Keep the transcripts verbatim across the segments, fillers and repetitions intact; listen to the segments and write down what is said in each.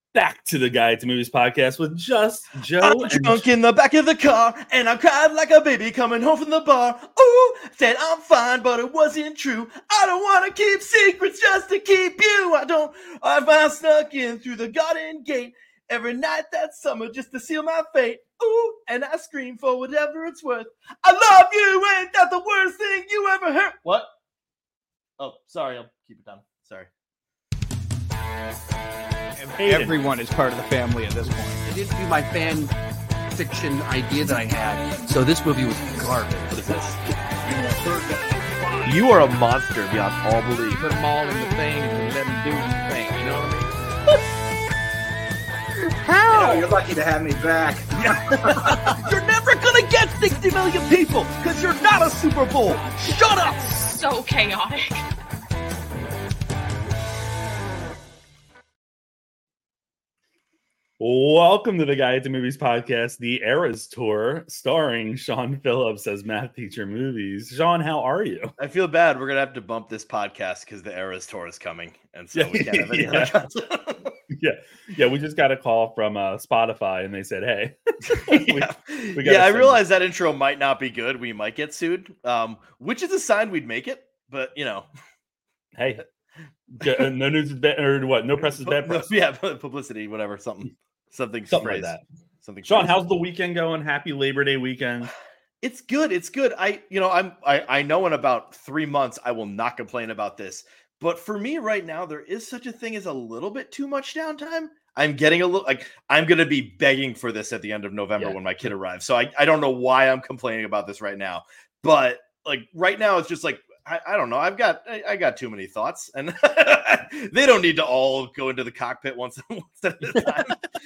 Back to the Guide to Movies podcast with just Joe. I'm and drunk in the back of the car, and I cried like a baby coming home from the bar. Ooh, said I'm fine, but it wasn't true. I don't want to keep secrets just to keep you. I don't. I snuck in through the garden gate every night that summer just to seal my fate. Ooh, and I scream for whatever it's worth. I love you, ain't that the worst thing you ever heard? What? Oh, sorry, I'll keep it down. Sorry. Everyone is part of the family at this point. It didn't do my fan fiction idea that I had, so this movie was garbage. What is this? You are a monster beyond all belief. Put them all in the thing and let them do the thing. You know what I mean? How? You know, you're lucky to have me back. You're never gonna get sixty million people because you're not a Super Bowl. Shut up. So chaotic. Welcome to the Guide to Movies podcast, the Eras Tour, starring Sean Phillips as math teacher movies. Sean, how are you? I feel bad. We're gonna have to bump this podcast because the Eras Tour is coming, and so we can't have any yeah. other yeah, yeah. We just got a call from uh, Spotify, and they said, "Hey, yeah, we, we yeah." I realize that intro might not be good. We might get sued, um, which is a sign we'd make it. But you know, hey, no news is bad, or what? No press is bad press. Yeah, publicity, whatever, something. Something, Something phrase. like that. Something. Sean, phrase. how's the weekend going? Happy Labor Day weekend. It's good. It's good. I, you know, I'm, I, I know in about three months I will not complain about this. But for me right now, there is such a thing as a little bit too much downtime. I'm getting a little like I'm going to be begging for this at the end of November yeah. when my kid arrives. So I, I don't know why I'm complaining about this right now. But like right now, it's just like I, I don't know. I've got I, I got too many thoughts, and they don't need to all go into the cockpit once, once at a time.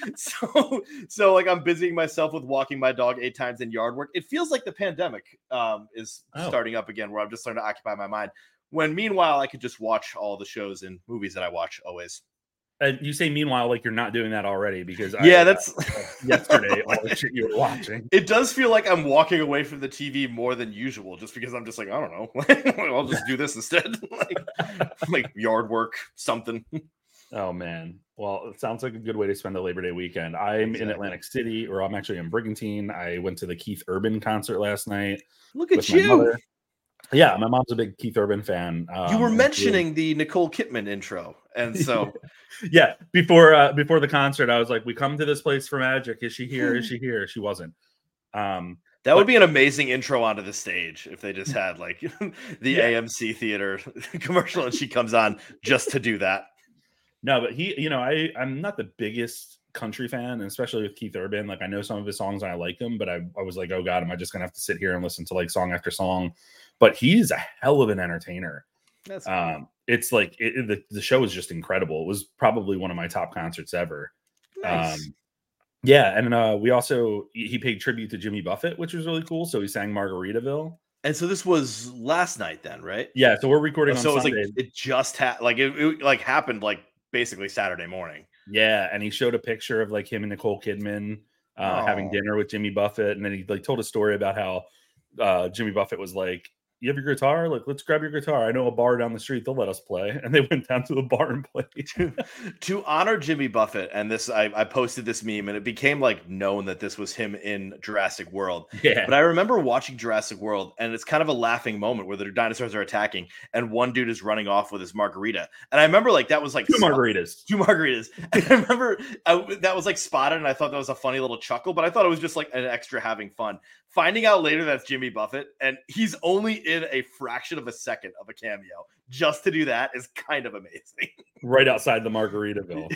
so, so like I'm busying myself with walking my dog eight times in yard work. It feels like the pandemic um, is oh. starting up again, where I'm just starting to occupy my mind. When meanwhile, I could just watch all the shows and movies that I watch always. And you say meanwhile, like you're not doing that already because yeah, I, that's uh, yesterday all the shit you were watching. It does feel like I'm walking away from the T V more than usual, just because I'm just like I don't know, I'll just do this instead, like like yard work, something. Oh man, well, it sounds like a good way to spend the Labor Day weekend. I'm exactly. in Atlantic City, or I'm actually in Brigantine. I went to the Keith Urban concert last night. Look at you. Yeah, my mom's a big Keith Urban fan. Um, you were mentioning the Nicole Kidman intro, and so yeah, before uh, before the concert, I was like, "We come to this place for magic. Is she here? Is she here?" She wasn't. Um, that but, would be an amazing intro onto the stage if they just had like the yeah. A M C theater commercial, and she comes on just to do that. No, but he, you know, I I'm not the biggest country fan, and especially with Keith Urban. Like I know some of his songs and I like them, but I I was like, oh god, am I just gonna have to sit here and listen to like song after song? But he's a hell of an entertainer. That's cool. Um, it's like it, the, the show is just incredible. It was probably one of my top concerts ever. Nice. Um, yeah, and uh, we also he paid tribute to Jimmy Buffett, which was really cool. So he sang Margaritaville. And so this was last night, then, right? Yeah. So we're recording. Oh, on so it was Sunday. like it just had like it, it like happened like basically Saturday morning. Yeah, and he showed a picture of like him and Nicole Kidman uh, oh. having dinner with Jimmy Buffett, and then he like told a story about how uh, Jimmy Buffett was like, "You have your guitar? Like, let's grab your guitar. I know a bar down the street. They'll let us play." And they went down to the bar and played. to, to honor Jimmy Buffett, and this, I, I posted this meme, and it became like known that this was him in Jurassic World. Yeah. But I remember watching Jurassic World, and it's kind of a laughing moment where the dinosaurs are attacking, and one dude is running off with his margarita. And I remember like that was like two margaritas, two margaritas. And I remember I, that was like spotted, and I thought that was a funny little chuckle. But I thought it was just like an extra having fun. Finding out later that's Jimmy Buffett, and he's only in a fraction of a second of a cameo. Just to do that is kind of amazing. Right outside the Margaritaville.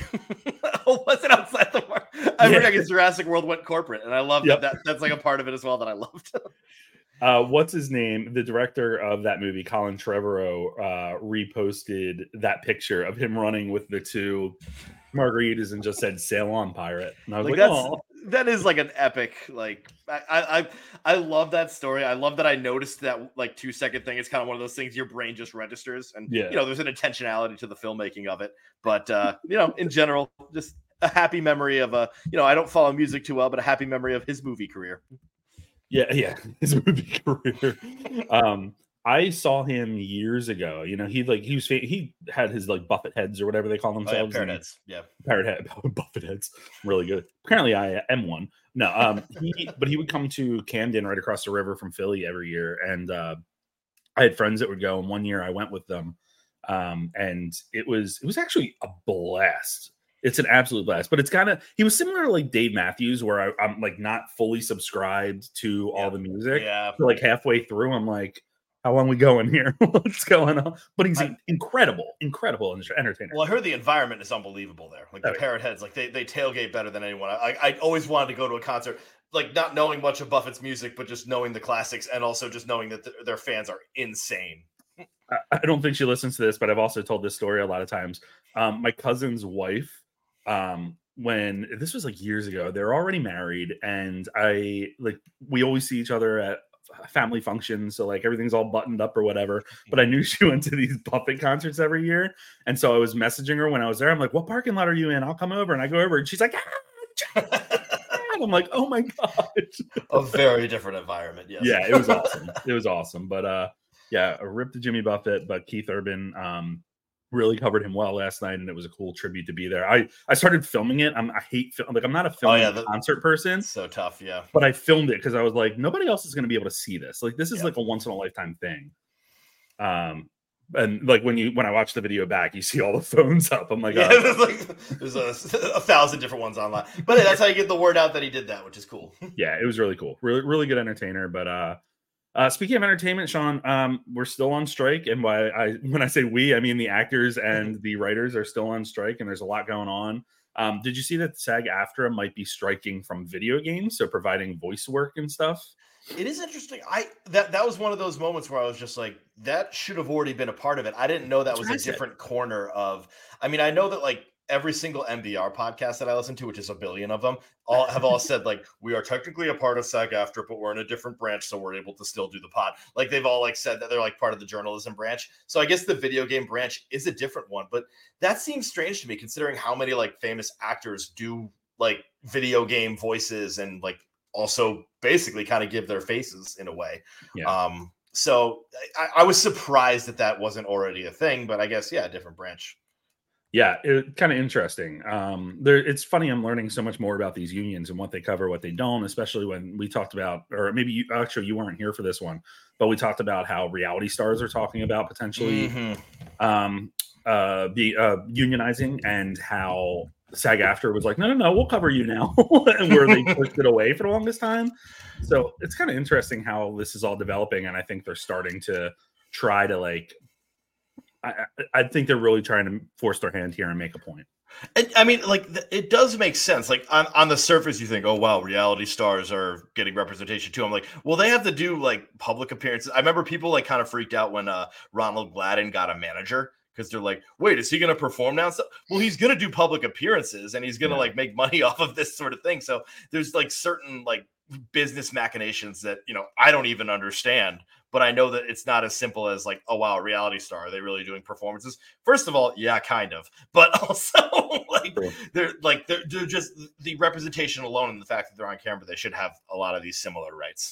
Oh, was it outside the Mar- I yeah. forgot Jurassic World went corporate, and I love yep. that, that. That's like a part of it as well that I loved. uh, what's his name? The director of that movie, Colin Trevorrow, uh, reposted that picture of him running with the two margaritas and just said "Sail on, pirate." And I was like, like "Oh." That is like an epic, like I, I I love that story. I love that I noticed that like two second thing. It's kind of one of those things your brain just registers, and yeah. you know, there's an intentionality to the filmmaking of it. But uh, you know, in general, just a happy memory of a, you know, I don't follow music too well, but a happy memory of his movie career. Yeah, yeah, his movie career. um, I saw him years ago. You know, he like he was he had his like Buffett heads or whatever they call themselves. Oh, yeah, parrot heads. Yeah, parrot head, Buffett heads. Really good. Apparently, I am one. No, um, he, but he would come to Camden right across the river from Philly every year, and uh, I had friends that would go. And one year, I went with them, um, and it was it was actually a blast. It's an absolute blast. But it's kind of he was similar to like Dave Matthews, where I, I'm like not fully subscribed to all yeah. the music. Yeah, so, like halfway through, I'm like, how long we going here? What's going on? But he's I, incredible, incredible entertainer. Well, I heard the environment is unbelievable there. Like the oh, parrot heads, like they, they tailgate better than anyone. I I always wanted to go to a concert, like not knowing much of Buffett's music, but just knowing the classics and also just knowing that the, their fans are insane. I, I don't think she listens to this, but I've also told this story a lot of times. Um, my cousin's wife, um, when this was like years ago, they're already married, and I like we always see each other at family functions, so like everything's all buttoned up or whatever, but I knew she went to these Buffett concerts every year, and so I was messaging her when I was there. I'm like, what parking lot are you in? I'll come over. And I go over and she's like, ah! And I'm like, oh my gosh. A very different environment. Yes. Yeah, it was awesome. It was awesome. But uh yeah, a rip to Jimmy Buffett, but Keith Urban um really covered him well last night, and it was a cool tribute to be there. I I started filming it. I'm I hate film like I'm not a film oh, yeah, the, concert person. So tough, yeah. But I filmed it because I was like, nobody else is going to be able to see this. Like this is yeah. like a once in a lifetime thing. Um, and like when you when I watch the video back, you see all the phones up. I'm like, yeah, oh. there's like there's a, a thousand different ones online. But hey, that's how you get the word out that he did that, which is cool. Yeah, it was really cool. Really really good entertainer. But uh. Uh, speaking of entertainment, Sean, um, we're still on strike, and why I when I say we, I mean the actors and the writers are still on strike, and there's a lot going on. Um, did you see that SAG-AFTRA might be striking from video games, so providing voice work and stuff? It is interesting. I that that was one of those moments where I was just like, that should have already been a part of it. I didn't know that was a different corner of. I mean, I know that like. Every single N B R podcast that I listen to, which is a billion of them, all have all said like, we are technically a part of SAG-AFTRA, but we're in a different branch, so we're able to still do the pod. Like they've all like said that they're like part of the journalism branch. So I guess the video game branch is a different one, but that seems strange to me considering how many like famous actors do like video game voices and like also basically kind of give their faces in a way. Yeah. Um, so I, I was surprised that that wasn't already a thing, but I guess yeah, a different branch. Yeah, it kind of interesting. Um, there, it's funny. I'm learning so much more about these unions and what they cover, what they don't. Especially when we talked about, or maybe you, actually you weren't here for this one, but we talked about how reality stars are talking about potentially mm-hmm. um, uh, be uh, unionizing, and how SAG-AFTRA was like, no, no, no, we'll cover you now, and where they pushed it away for the longest time. So it's kind of interesting how this is all developing, and I think they're starting to try to like. I, I think they're really trying to force their hand here and make a point. And, I mean, like, it does make sense. Like, on, on the surface, you think, oh, wow, reality stars are getting representation, too. I'm like, well, they have to do, like, public appearances. I remember people, like, kind of freaked out when uh, Ronald Gladden got a manager because they're like, wait, is he going to perform now? So, well, he's going to do public appearances, and he's going to, yeah. like, make money off of this sort of thing. So there's, like, certain, like, business machinations that, you know, I don't even understand. But I know that it's not as simple as like, oh, wow, reality star. Are they really doing performances? First of all, yeah, kind of. But also, like, cool. they're like they're, they're just the representation alone and the fact that they're on camera, they should have a lot of these similar rights.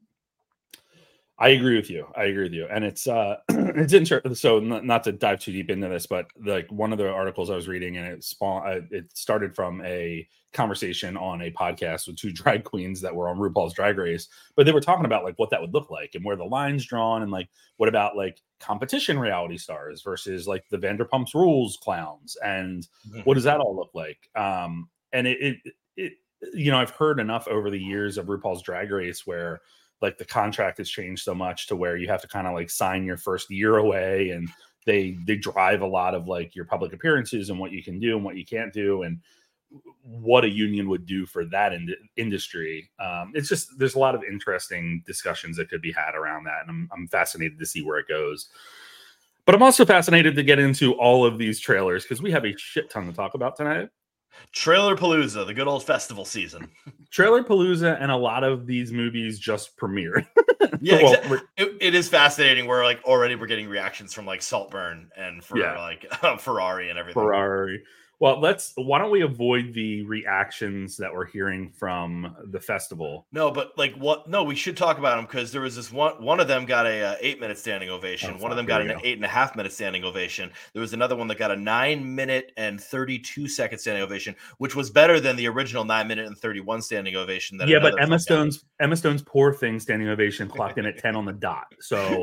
I agree with you. I agree with you. And it's uh it's interesting. So not, not to dive too deep into this, but like one of the articles I was reading, and it spawned, it started from a conversation on a podcast with two drag queens that were on RuPaul's Drag Race, but they were talking about like what that would look like and where the line's drawn, and like what about like competition reality stars versus like the Vanderpump Rules clowns, and mm-hmm. what does that all look like? Um, and it, it, it, you know, I've heard enough over the years of RuPaul's Drag Race where like the contract has changed so much to where you have to kind of like sign your first year away, and they they drive a lot of like your public appearances and what you can do and what you can't do, and what a union would do for that in- industry. Um, it's just there's a lot of interesting discussions that could be had around that, and I'm I'm fascinated to see where it goes. But I'm also fascinated to get into all of these trailers because we have a shit ton to talk about tonight. Trailer Palooza, the good old festival season. Trailer Palooza, and a lot of these movies just premiered. Yeah, well, exactly. it, it is fascinating. We're like already we're getting reactions from like Saltburn and for yeah. like uh, Ferrari and everything. Ferrari. Well, let's. Why don't we avoid the reactions that we're hearing from the festival? No, but like what? No, we should talk about them because there was this one. One of them got a uh, eight minute standing ovation. Oh, one of them fuck, got here an we go. eight and a half minute standing ovation. There was another one that got a nine minute and thirty two second standing ovation, which was better than the original nine minute and thirty one standing ovation. That Yeah, but another Emma film got. Stone's Emma Stone's Poor Thing standing ovation clocked in at ten on the dot. So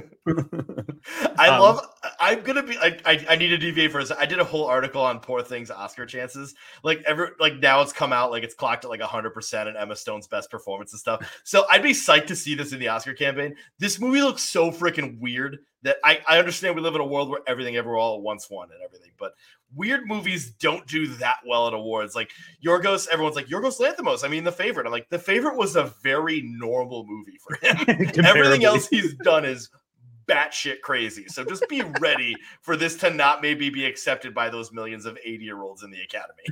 I Um, love. I'm gonna be. I, I I need to deviate for a second. I did a whole article on Poor Things Oscar chances. Like every like now it's come out like it's clocked at like hundred percent and Emma Stone's best performance and stuff. So I'd be psyched to see this in the Oscar campaign. This movie looks so freaking weird that I I understand we live in a world where everything ever all at once won and everything, but weird movies don't do that well at awards. Like Yorgos, everyone's like Yorgos Lanthimos. I mean, The Favorite. I'm like, The Favorite was a very normal movie for him. Everything comparably. else he's done is batshit crazy. So just be ready for this to not maybe be accepted by those millions of eighty year olds in the Academy.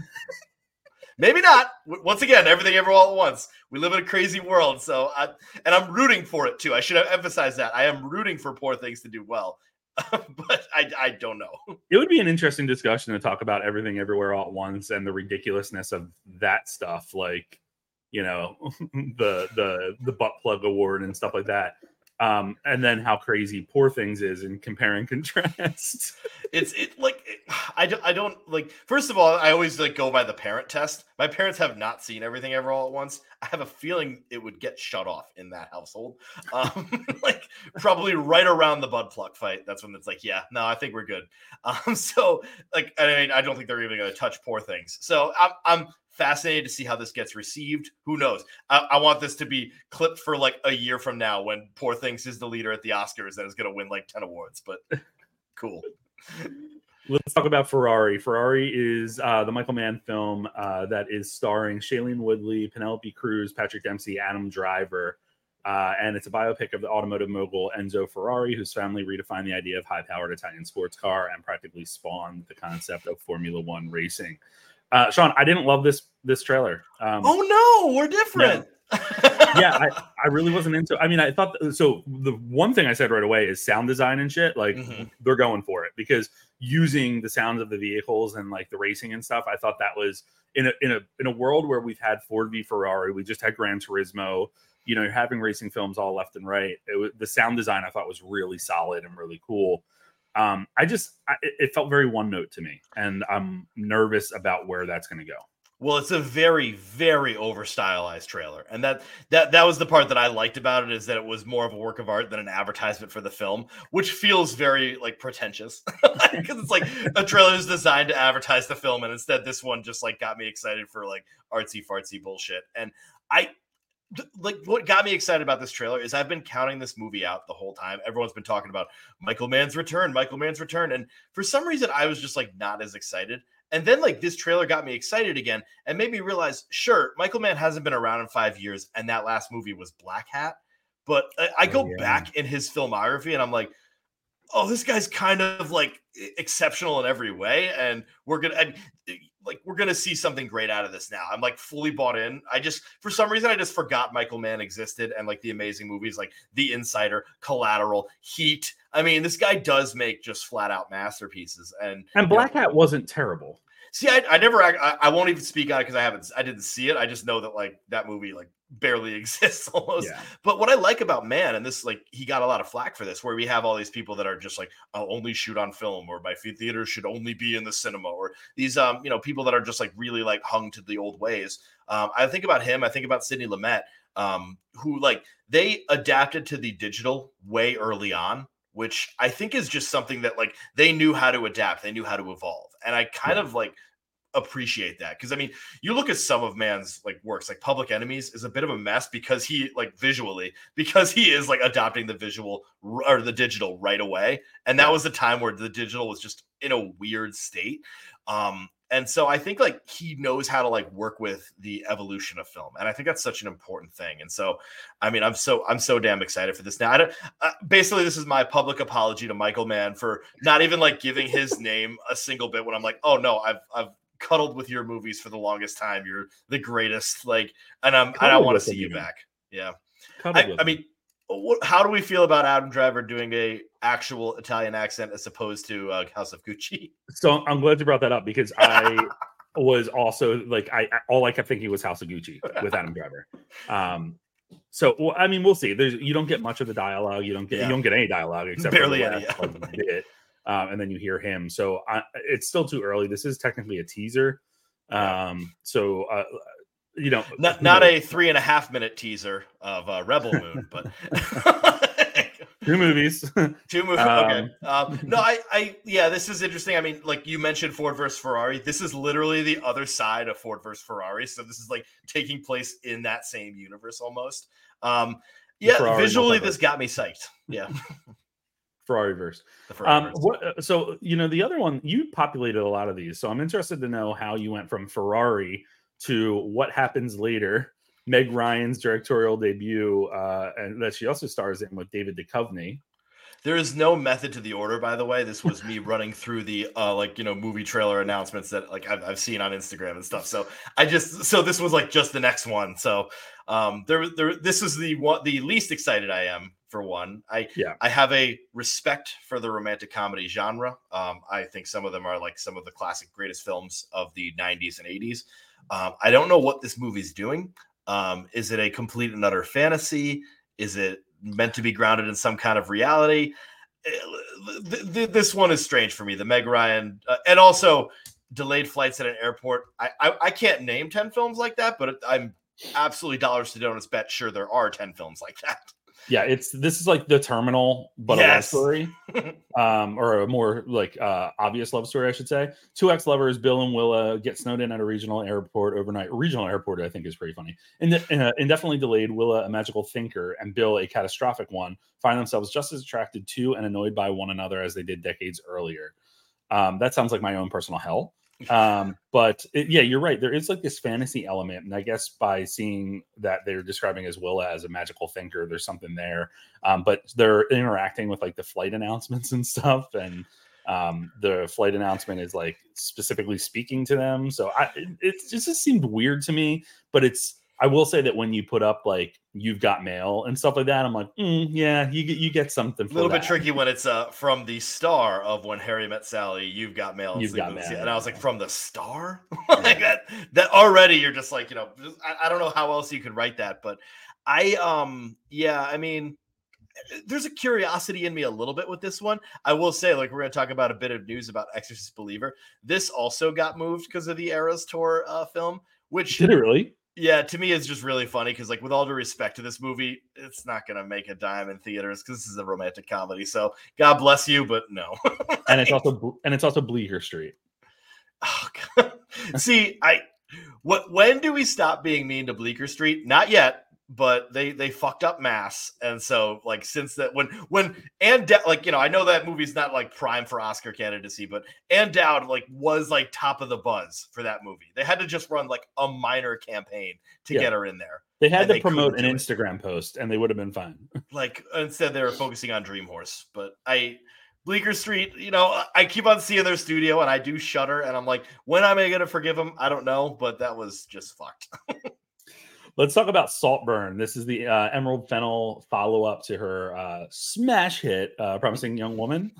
Maybe not. W- Once again, everything ever all at once. We live in a crazy world. So, I, and I'm rooting for it too. I should have emphasized that. I am rooting for Poor Things to do well, but I, I don't know. it would be an interesting discussion to talk about Everything Everywhere All at Once and the ridiculousness of that stuff, like you know the the the butt plug award and stuff like that. Um, and then how crazy Poor Things is in compare and contrast. It's it like it, I don't I don't like. First of all, I always like go by the parent test. My parents have not seen Everything Ever All at Once. I have a feeling it would get shut off in that household. Um, like probably right around the butt plug fight. That's when it's like, yeah, no, I think we're good. Um, so like I mean, I don't think they're even going to touch Poor Things. So I'm I'm fascinated to see how this gets received. Who knows? I, I want this to be clipped for like a year from now when Poor Things is the leader at the Oscars and is going to win like ten awards. But cool. Let's talk about Ferrari. Ferrari is uh, the Michael Mann film uh, that is starring Shailene Woodley, Penelope Cruz, Patrick Dempsey, Adam Driver. Uh, and it's a biopic of the automotive mogul Enzo Ferrari, whose family redefined the idea of high-powered Italian sports car and practically spawned the concept of Formula One racing. Uh, Sean, I didn't love this this trailer. Um, Oh no, we're different. yeah, I, I really wasn't into I mean, I thought th- so. The one thing I said right away is sound design and shit. Like Mhm. they're going for it because using the sounds of the vehicles and like the racing and stuff. I thought that was in a in a in a world where we've had Ford v Ferrari, we just had Gran Turismo. You know, you're having racing films all left and right. It was, the sound design I thought was really solid and really cool. Um, I just I, it felt very one note to me, and I'm nervous about where that's going to go. Well, it's a very, very over stylized trailer, and that that that was the part that I liked about it, is that it was more of a work of art than an advertisement for the film, which feels very like pretentious because it's like a trailer is designed to advertise the film, and instead this one just like got me excited for like artsy fartsy bullshit. And I like what got me excited about this trailer is I've been counting this movie out the whole time. Everyone's been talking about Michael Mann's return, Michael Mann's return, and for some reason I was just like not as excited. And then like this trailer got me excited again and made me realize, sure, Michael Mann hasn't been around in five years, and that last movie was Black Hat. But I, I go Oh, yeah. back in his filmography and I'm like, oh, this guy's kind of like exceptional in every way, and we're gonna I, like we're gonna see something great out of this now. I'm like fully bought in. I just for some reason I just forgot Michael Mann existed, and like the amazing movies like The Insider, Collateral, Heat. I mean, this guy does make just flat out masterpieces. And And you know, Black Hat wasn't terrible. see, I, I never, I, I won't even speak on it because I haven't, I didn't see it. I just know that like that movie like barely exists almost. Yeah. But what I like about Mann, and this like he got a lot of flack for this, where we have all these people that are just like, I'll only shoot on film, or my theater should only be in the cinema, or these um you know people that are just like really like hung to the old ways. Um, I think about him. I think about Sidney Lumet, um, who like they adapted to the digital way early on, which I think is just something that like they knew how to adapt, they knew how to evolve, and I kind Yeah. of like appreciate that, because I mean, you look at some of Mann's like works, like Public Enemies is a bit of a mess because he like visually, because he is like adopting the visual r- or the digital right away, and that Yeah. was a time where the digital was just in a weird state. Um, and so I think like he knows how to like work with the evolution of film, and I think that's such an important thing. And so, I mean, I'm so I'm so damn excited for this now. I don't, uh, basically, this is my public apology to Michael Mann for not even like giving his name a single bit when I'm like, oh no, I've I've cuddled with your movies for the longest time. You're the greatest. Like, and I'm I Cuddled don't want to with see them you even. back. Yeah, Cuddled I, with I them. mean, what, how do we feel about Adam Driver doing a actual Italian accent as opposed to uh, House of Gucci? So I'm glad you brought that up because I was also like, I, I all I kept thinking was House of Gucci with Adam Driver. Um, so well, I mean, we'll see. There's you don't get much of the dialogue. You don't get yeah. you don't get any dialogue except barely for the any. last, like, bit, um, and then you hear him. So I, it's still too early. This is technically a teaser. Um, so. Uh, You know, not not a three and a half minute teaser of uh, Rebel Moon, but two movies, two movies. Okay, um, um, no, I, I, yeah, this is interesting. I mean, like you mentioned, Ford versus Ferrari. This is literally the other side of Ford versus Ferrari. So this is like taking place in that same universe almost. Um, yeah, Ferrari visually, this got me psyched. Yeah. Ferrari verse. Um, what, so you know, the other one you populated a lot of these, so I'm interested to know how you went from Ferrari to What Happens Later, Meg Ryan's directorial debut, uh, and that she also stars in with David Duchovny. There is no method to the order, by the way. This was me running through the uh, like you know movie trailer announcements that like I've, I've seen on Instagram and stuff. So I just so this was like just the next one. So um, there there this is the one the least excited I am for one. I yeah. I have a respect for the romantic comedy genre. Um, I think some of them are like some of the classic greatest films of the nineties and eighties. Um, I don't know what this movie's doing. Um, is it a complete and utter fantasy? Is it meant to be grounded in some kind of reality? This one is strange for me. The Meg Ryan uh, and also delayed flights at an airport. I, I I can't name ten films like that, but I'm absolutely dollars to donuts bet sure there are ten films like that. Yeah, it's this is like The Terminal, but yes. a love story, um, or a more like uh, obvious love story, I should say. Two ex-lovers, Bill and Willa, get snowed in at a regional airport overnight. Regional airport, I think, is pretty funny. And uh, indefinitely delayed, Willa, a magical thinker, and Bill, a catastrophic one, find themselves just as attracted to and annoyed by one another as they did decades earlier. Um, that sounds like my own personal hell. Um, but it, yeah, you're right. There is like this fantasy element, and I guess by seeing that they're describing as Willa as a magical thinker, there's something there. Um, but they're interacting with like the flight announcements and stuff, and um, the flight announcement is like specifically speaking to them. So I, it, it just, just seemed weird to me. But it's I will say that when you put up like You've Got Mail and stuff like that, I'm like, mm, yeah, you get you get something. A little that. bit tricky when it's uh from the star of When Harry Met Sally. You've got mail. You've got mail. And I was like, from the star, like that. That already, you're just like, you know, just, I, I don't know how else you could write that, but I um yeah, I mean, there's a curiosity in me a little bit with this one. I will say, like, we're going to talk about a bit of news about Exorcist Believer. This also got moved because of the Eras Tour uh, film, which did it really? Yeah, to me, it's just really funny because, like, with all due respect to this movie, it's not going to make a dime in theaters because this is a romantic comedy. So, God bless you, but no. and it's also and it's also Bleecker Street. Oh, God. See, I what when do we stop being mean to Bleecker Street? Not yet, but they they fucked up Mass, and so like since that when when Ann Dowd, like you know I know that movie's not like prime for Oscar candidacy, but Ann Dowd like was like top of the buzz for that movie. They had to just run like a minor campaign to yeah. get her in there. They had to they promote an Instagram it. post, and they would have been fine. Like instead, they were focusing on Dream Horse. But I Bleecker Street, you know, I keep on seeing their studio, and I do shudder, and I'm like, when am I going to forgive them? I don't know, but that was just fucked. Let's talk about Saltburn. This is the uh, Emerald Fennell follow-up to her uh, smash hit, uh, Promising Young Woman.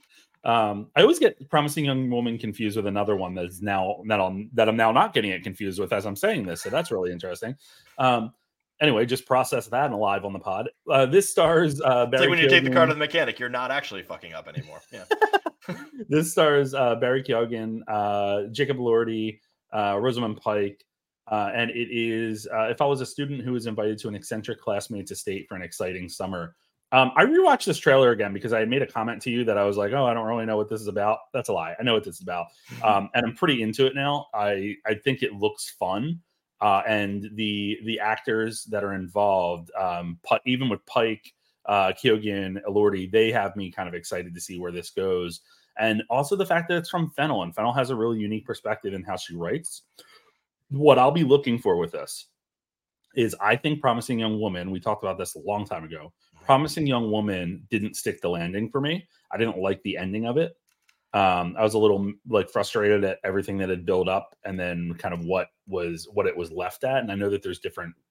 um, I always get Promising Young Woman confused with another one that is now that I'm that I'm now not getting it confused with as I'm saying this. So that's really interesting. Um, anyway, just process that and live on the pod. Uh, this stars uh, Barry. It's like when you Keoghan. take the car to the mechanic, you're not actually fucking up anymore. Yeah. This stars uh, Barry Keoghan, uh, Jacob Elordi, uh, Rosamund Pike. Uh, and it is, uh, if I was a student who was invited to an eccentric classmate's estate for an exciting summer. Um, I rewatched this trailer again because I had made a comment to you that I was like, oh, I don't really know what this is about. That's a lie. I know what this is about. Um, and I'm pretty into it now. I, I think it looks fun. Uh, and the the actors that are involved, um, even with Pike, uh, Keoghan, Elordi, they have me kind of excited to see where this goes. And also the fact that it's from Fennell, and Fennell has a really unique perspective in how she writes. What I'll be looking for with this is I think Promising Young Woman, we talked about this a long time ago. Promising Young Woman didn't stick the landing for me. I didn't like the ending of it. Um, I was a little like frustrated at everything that had built up and then kind of what was what it was left at. And I know that there's different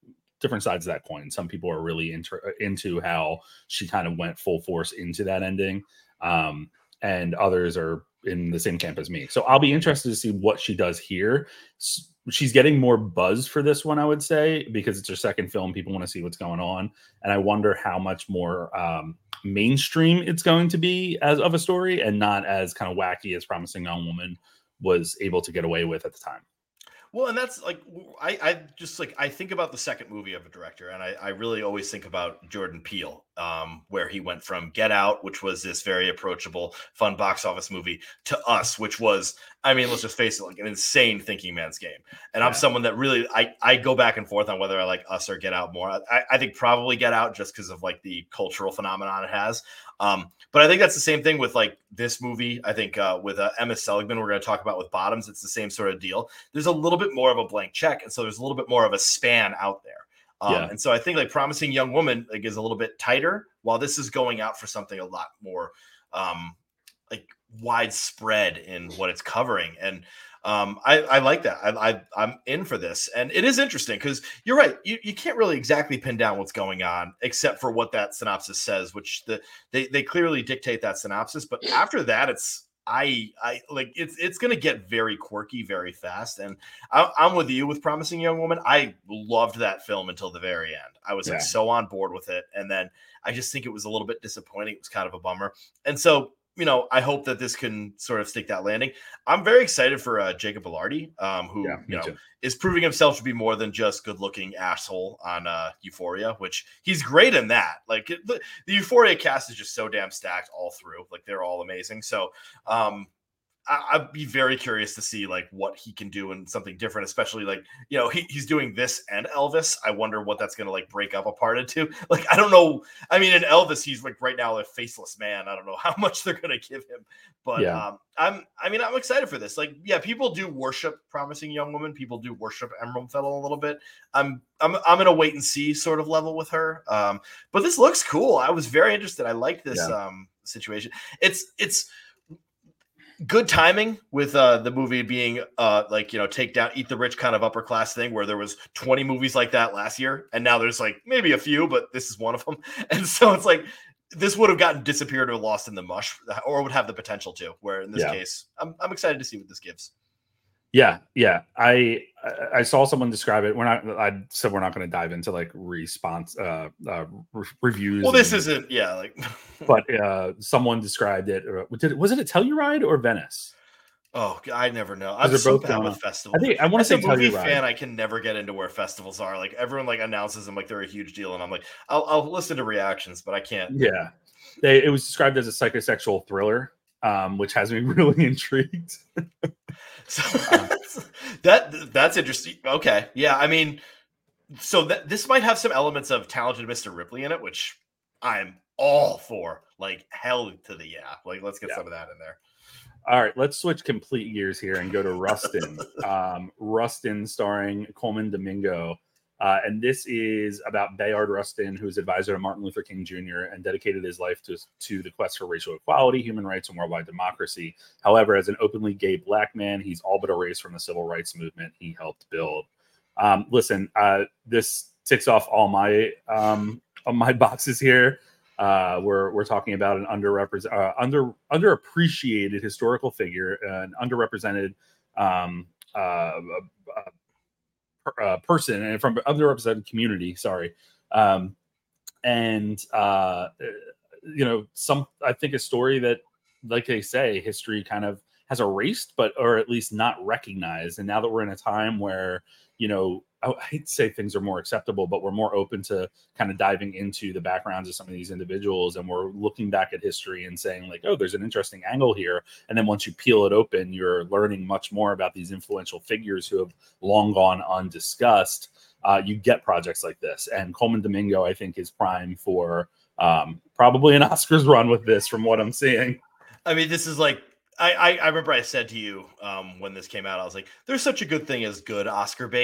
different sides of that coin. Some people are really into into how she kind of went full force into that ending, um, and others are in the same camp as me. So I'll be interested to see what she does here. She's getting more buzz for this one, I would say, because it's her second film. People want to see what's going on, and I wonder how much more um, mainstream it's going to be as of a story, and not as kind of wacky as Promising Young Woman was able to get away with at the time. Well, and that's like, I, I just like, I think about the second movie of a director, and I, I really always think about Jordan Peele, um, where he went from Get Out, which was this very approachable, fun box office movie, to Us, which was, I mean, let's just face it, like an insane thinking man's game. And yeah. I'm someone that really, I, I go back and forth on whether I like Us or Get Out more. I, I think probably Get Out just because of like the cultural phenomenon it has. Um, but I think that's the same thing with like this movie. I think uh, with uh, Emma Seligman, we're going to talk about with Bottoms. It's the same sort of deal. There's a little bit more of a blank check. And so there's a little bit more of a span out there. Um, yeah. And so I think like Promising Young Woman like is a little bit tighter, while this is going out for something a lot more um, like widespread in what it's covering. And um, I, I like that. I, I, I'm in for this. And it is interesting because you're right. You, you can't really exactly pin down what's going on except for what that synopsis says, which the they, they clearly dictate that synopsis. But after that, it's I I like it's it's going to get very quirky very fast. And I, I'm with you with Promising Young Woman. I loved that film until the very end. I was yeah. like so on board with it. And then I just think it was a little bit disappointing. It was kind of a bummer. And so, you know, I hope that this can sort of stick that landing. I'm very excited for uh, Jacob Elordi, um, who, yeah, you know, too. is proving himself to be more than just good looking asshole on uh, Euphoria, which he's great in that. Like it, the, the Euphoria cast is just so damn stacked all through. Like they're all amazing. So um, I, I'd be very curious to see like what he can do in something different, especially like, you know, he, he's doing this and Elvis. I wonder what that's going to like break up apart into. Like, I don't know. I mean, in Elvis, he's like right now a faceless man. I don't know how much they're going to give him, but yeah. um, I'm, I mean, I'm excited for this. Like, yeah, people do worship Promising Young Woman. People do worship Emerald Fennell a little bit. I'm, I'm, I'm in a wait and see sort of level with her. Um, but this looks cool. I was very interested. I like this yeah. um, situation. It's, it's, good timing with uh, the movie being uh, like, you know, take down, eat the rich kind of upper class thing where there was twenty movies like that last year. And now there's like maybe a few, but this is one of them. And so it's like, this would have gotten disappeared or lost in the mush or would have the potential to, where in this yeah. case, I'm, I'm excited to see what this gives. Yeah. Yeah. I, I saw someone describe it. We're not, I said, we're not going to dive into like response, uh, uh re- reviews. Well, this and, isn't, yeah. Like, but uh, someone described it. Did it, was it a Telluride or Venice? Oh, I never know. I'm so bad with festivals. I think I want to say Telluride. As a movie fan, I can never get into where festivals are. Like everyone like announces them like they're a huge deal, and I'm like, I'll, I'll listen to reactions, but I can't. Yeah, they, it was described as a psychosexual thriller, um, which has me really intrigued. So that that's interesting. Okay, yeah, I mean, so that this might have some elements of Talented Mister Ripley in it, which I'm all for. Like hell to the yeah. Like let's get yeah. some of that in there. All right, let's switch complete gears here and go to Rustin. um, Rustin, starring Colman Domingo, uh, and this is about Bayard Rustin, who's advisor to Martin Luther King Junior and dedicated his life to, to the quest for racial equality, human rights, and worldwide democracy. However, as an openly gay black man, he's all but erased from the civil rights movement he helped build. Um, listen, uh, this ticks off all my um, all my boxes here. Uh, we're we're talking about an underrepresented, uh, under underappreciated historical figure, an underrepresented um, uh, uh, uh, person, and from underrepresented community. Sorry, um, and uh, you know, some I think a story that, like they say, history kind of has erased, but or at least not recognized. And now that we're in a time where, you know, I hate to say things are more acceptable, but we're more open to kind of diving into the backgrounds of some of these individuals. And we're looking back at history and saying like, oh, there's an interesting angle here. And then once you peel it open, you're learning much more about these influential figures who have long gone undiscussed. Uh, you get projects like this. And Colman Domingo, I think, is prime for um, probably an Oscars run with this from what I'm seeing. I mean, this is like, I, I, I remember I said to you um, when this came out, I was like, there's such a good thing as good Oscar bait.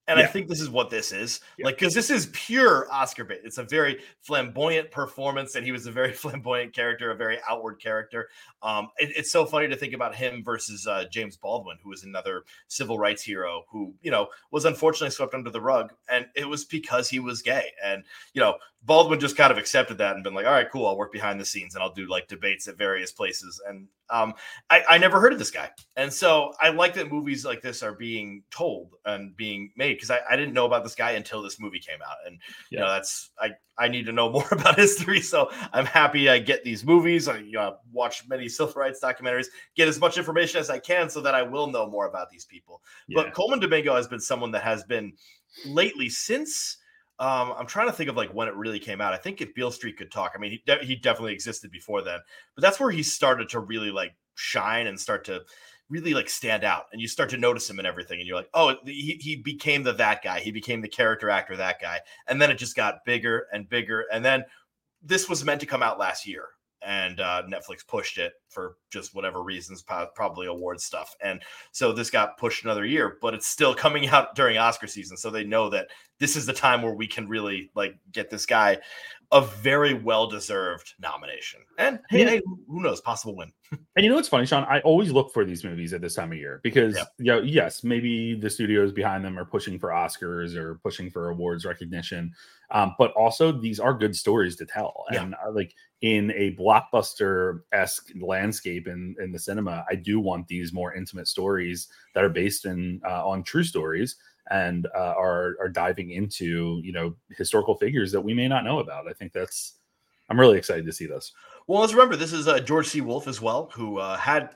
And yeah. I think this is what this is. Yeah. Like, because this is pure Oscar bait. It's a very flamboyant performance, and he was a very flamboyant character, a very outward character. Um, it, it's so funny to think about him versus uh, James Baldwin, who was another civil rights hero who, you know, was unfortunately swept under the rug. And it was because he was gay. And, you know, Baldwin just kind of accepted that and been like, all right, cool, I'll work behind the scenes and I'll do like debates at various places. And um, I, I never heard of this guy. And so I like that movies like this are being told and being made, because I, I didn't know about this guy until this movie came out. And, yeah. you know, that's, I, I need to know more about history. So I'm happy I get these movies. I you know, watch many civil rights documentaries, get as much information as I can so that I will know more about these people. Yeah. But Colman Domingo has been someone that has been lately since Um, I'm trying to think of like when it really came out. I think if Beale Street Could Talk, I mean, he, de- he definitely existed before then, but that's where he started to really like shine and start to really like stand out. And you start to notice him and everything. And you're like, oh, he, he became the, that guy. He became the character actor, that guy. And then it just got bigger and bigger. And then this was meant to come out last year. And uh, Netflix pushed it for just whatever reasons, probably award stuff. And so this got pushed another year, but it's still coming out during Oscar season. So they know that this is the time where we can really like get this guy a very well-deserved nomination. And hey, yeah. hey who knows, possible win. And you know what's funny, Sean? I always look for these movies at this time of year because, yeah. you know, yes, maybe the studios behind them are pushing for Oscars or pushing for awards recognition. Um, but also these are good stories to tell. And yeah. like in a blockbuster-esque landscape in, in the cinema, I do want these more intimate stories that are based in uh, on true stories and uh, are are diving into, you know, historical figures that we may not know about. I think that's, I'm really excited to see this. Well, let's remember, this is uh, George C. Wolfe as well, who uh, had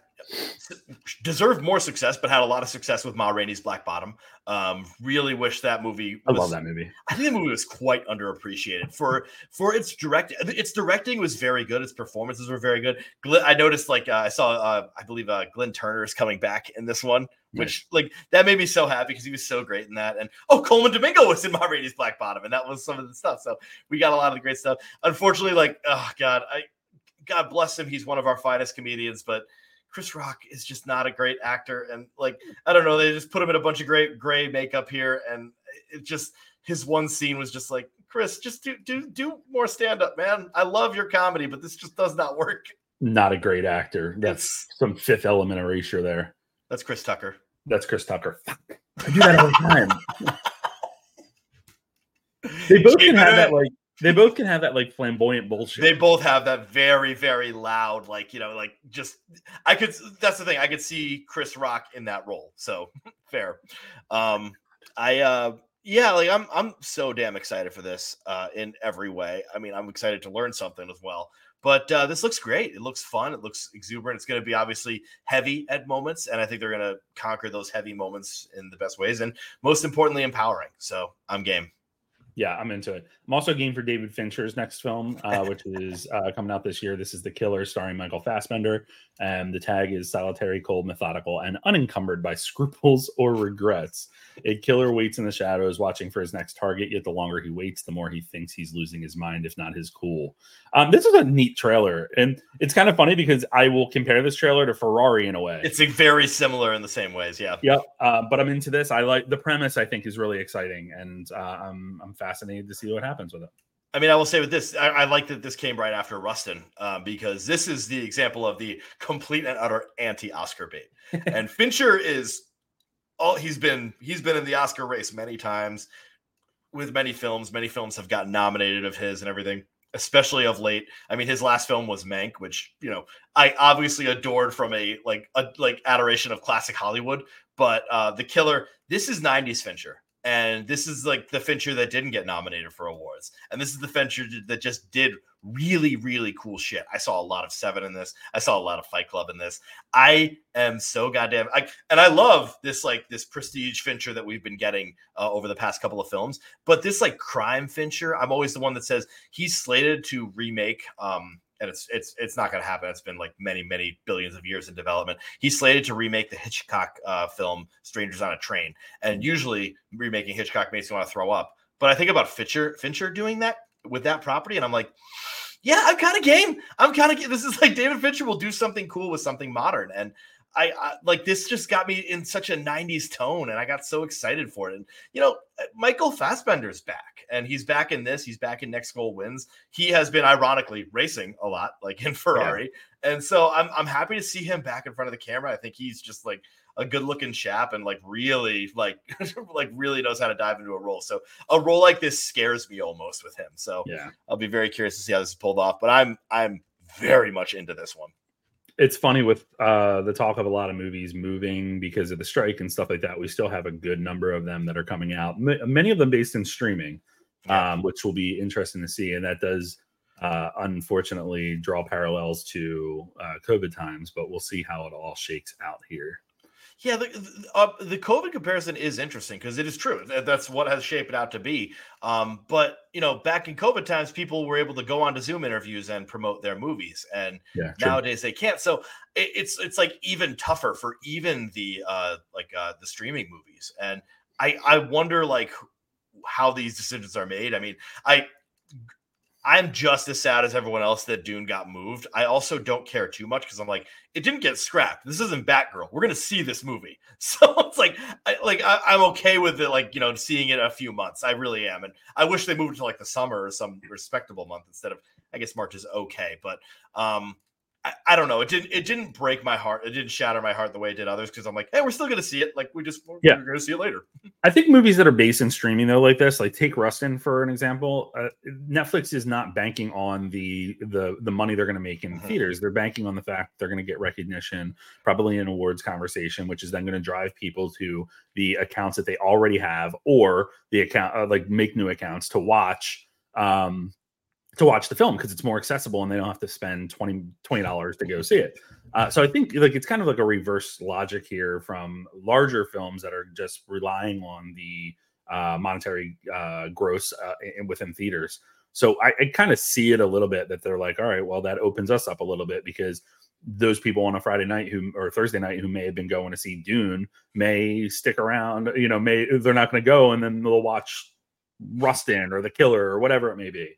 deserved more success, but had a lot of success with Ma Rainey's Black Bottom. Um, really wish that movie was, I love that movie. I think the movie was quite underappreciated for for its direct. Its directing was very good. Its performances were very good. I noticed, like, uh, I saw, uh, I believe uh, Glenn Turner is coming back in this one, which right. like that made me so happy because he was so great in that. And oh, Colman Domingo was in Ma Rainey's Black Bottom, and that was some of the stuff. So we got a lot of the great stuff. Unfortunately, like, oh God, I God bless him. He's one of our finest comedians, but Chris Rock is just not a great actor. And like, I don't know, they just put him in a bunch of great gray makeup here. And it just, his one scene was just like, Chris, just do, do, do more stand-up, man. I love your comedy, but this just does not work. Not a great actor. That's it's, some Fifth Element erasure there. That's Chris Tucker. That's Chris Tucker. I do that all the time. They both can have that, like, They both can have that like flamboyant bullshit. They both have that very, very loud, like, you know, like just, I could, that's the thing. I could see Chris Rock in that role. So fair. Um, I, uh, yeah, like I'm, I'm so damn excited for this uh, in every way. I mean, I'm excited to learn something as well, but uh, this looks great. It looks fun. It looks exuberant. It's going to be obviously heavy at moments. And I think they're going to conquer those heavy moments in the best ways. And most importantly, empowering. So I'm game. Yeah, I'm into it. I'm also game for David Fincher's next film, uh, which is uh, coming out this year. This is The Killer, starring Michael Fassbender. And the tag is solitary, cold, methodical, and unencumbered by scruples or regrets. A killer waits in the shadows, watching for his next target. Yet the longer he waits, the more he thinks he's losing his mind, if not his cool. Um, this is a neat trailer. And it's kind of funny because I will compare this trailer to Ferrari in a way. It's a very similar in the same ways, yeah. Yep. Uh, but I'm into this. I like the premise, I think, is really exciting. And uh, I'm, I'm fascinated to see what happens with it. I mean, I will say with this, I, I like that this came right after Rustin, uh, because this is the example of the complete and utter anti-Oscar bait. And Fincher is, oh, he's been he's been in the Oscar race many times with many films. Many films have gotten nominated of his and everything, especially of late. I mean, his last film was Mank, which, you know, I obviously adored from a like a like adoration of classic Hollywood. But uh, The Killer, this is nineties Fincher. And this is like the Fincher that didn't get nominated for awards. And this is the Fincher that just did really, really cool shit. I saw a lot of Seven in this. I saw a lot of Fight Club in this. I am so goddamn, I, and I love this, like this prestige Fincher that we've been getting uh, over the past couple of films. But this like crime Fincher, I'm always the one that says he's slated to remake, um, and it's it's it's not going to happen. It's been like many, many billions of years in development. He's slated to remake the Hitchcock uh, film Strangers on a Train. And usually remaking Hitchcock makes me want to throw up. But I think about Fincher, Fincher doing that with that property, and I'm like, yeah, I'm kind of game. I'm kind of, this is like David Fincher will do something cool with something modern. And I, I like this just got me in such a nineties tone, and I got so excited for it. And you know, Michael Fassbender's back, and he's back in this. He's back in Next Goal Wins. He has been ironically racing a lot, like in Ferrari, yeah. and so I'm I'm happy to see him back in front of the camera. I think he's just like a good looking chap, and like really like like really knows how to dive into a role. So a role like this scares me almost with him. So yeah, I'll be very curious to see how this is pulled off. But I'm I'm very much into this one. It's funny with uh, the talk of a lot of movies moving because of the strike and stuff like that. We still have a good number of them that are coming out, M- many of them based in streaming, yeah. um, which will be interesting to see. And that does, uh, unfortunately, draw parallels to uh, COVID times, but we'll see how it all shakes out here. Yeah, the the, uh, the COVID comparison is interesting because it is true. That's what has shaped it out to be. Um, but, you know, back in COVID times, people were able to go on to Zoom interviews and promote their movies. And yeah, nowadays they can't. So it, it's it's like even tougher for even the uh, like uh, the streaming movies. And I, I wonder, like, how these decisions are made. I mean, I I'm just as sad as everyone else that Dune got moved. I also don't care too much because I'm like, it didn't get scrapped. This isn't Batgirl. We're gonna see this movie, so it's like, I, like I, I'm okay with it. Like, you know, seeing it in a few months. I really am, and I wish they moved to like the summer or some respectable month instead of. I guess March is okay, but um, I, I don't know. It didn't. It didn't break my heart. It didn't shatter my heart the way it did others because I'm like, hey, we're still gonna see it. Like we just, we're, yeah. we're gonna see it later. I think movies that are based in streaming though, like this, like take Rustin for an example. Uh, Netflix is not banking on the the the money they're going to make in Mm-hmm. theaters. They're banking on the fact they're going to get recognition, probably an awards conversation, which is then going to drive people to the accounts that they already have or the account, uh, like make new accounts to watch. Um, to watch the film because it's more accessible and they don't have to spend twenty dollars to go see it. Uh, so I think like it's kind of like a reverse logic here from larger films that are just relying on the uh, monetary uh, gross uh, in, within theaters. So I, I kind of see it a little bit that they're like, all right, well, that opens us up a little bit because those people on a Friday night who or Thursday night who may have been going to see Dune may stick around, you know, may they're not going to go and then they'll watch Rustin or The Killer or whatever it may be.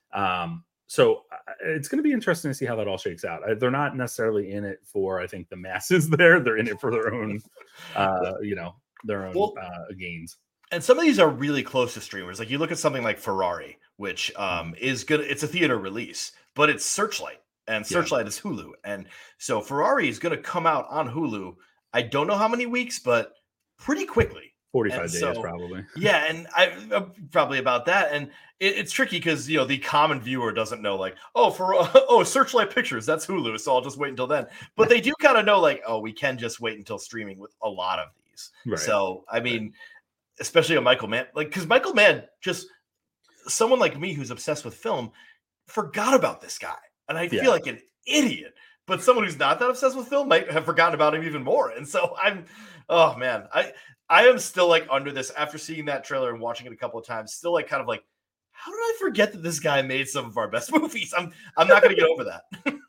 Um, so it's going to be interesting to see how that all shakes out. They're not necessarily in it for, I think, the masses there. They're in it for their own, uh, you know, their own well, uh, gains. And some of these are really close to streamers. Like you look at something like Ferrari, which um, is good. It's a theater release, but it's Searchlight, and Searchlight yeah. is Hulu. And so Ferrari is going to come out on Hulu. I don't know how many weeks, but pretty quickly. forty-five and days so, probably. Yeah, and I uh, probably about that. And it, it's tricky because you know the common viewer doesn't know like, oh, for uh, oh, Searchlight Pictures, that's Hulu, so I'll just wait until then. But they do kind of know like, oh, we can just wait until streaming with a lot of these. Right. So I mean, right. especially a Michael Mann, like because Michael Mann, just someone like me who's obsessed with film, forgot about this guy, and I yeah. feel like an idiot. But someone who's not that obsessed with film might have forgotten about him even more. And so I'm, oh man, I. I am still like under this after seeing that trailer and watching it a couple of times. Still like kind of like, how did I forget that this guy made some of our best movies? I'm I'm not going to get over that.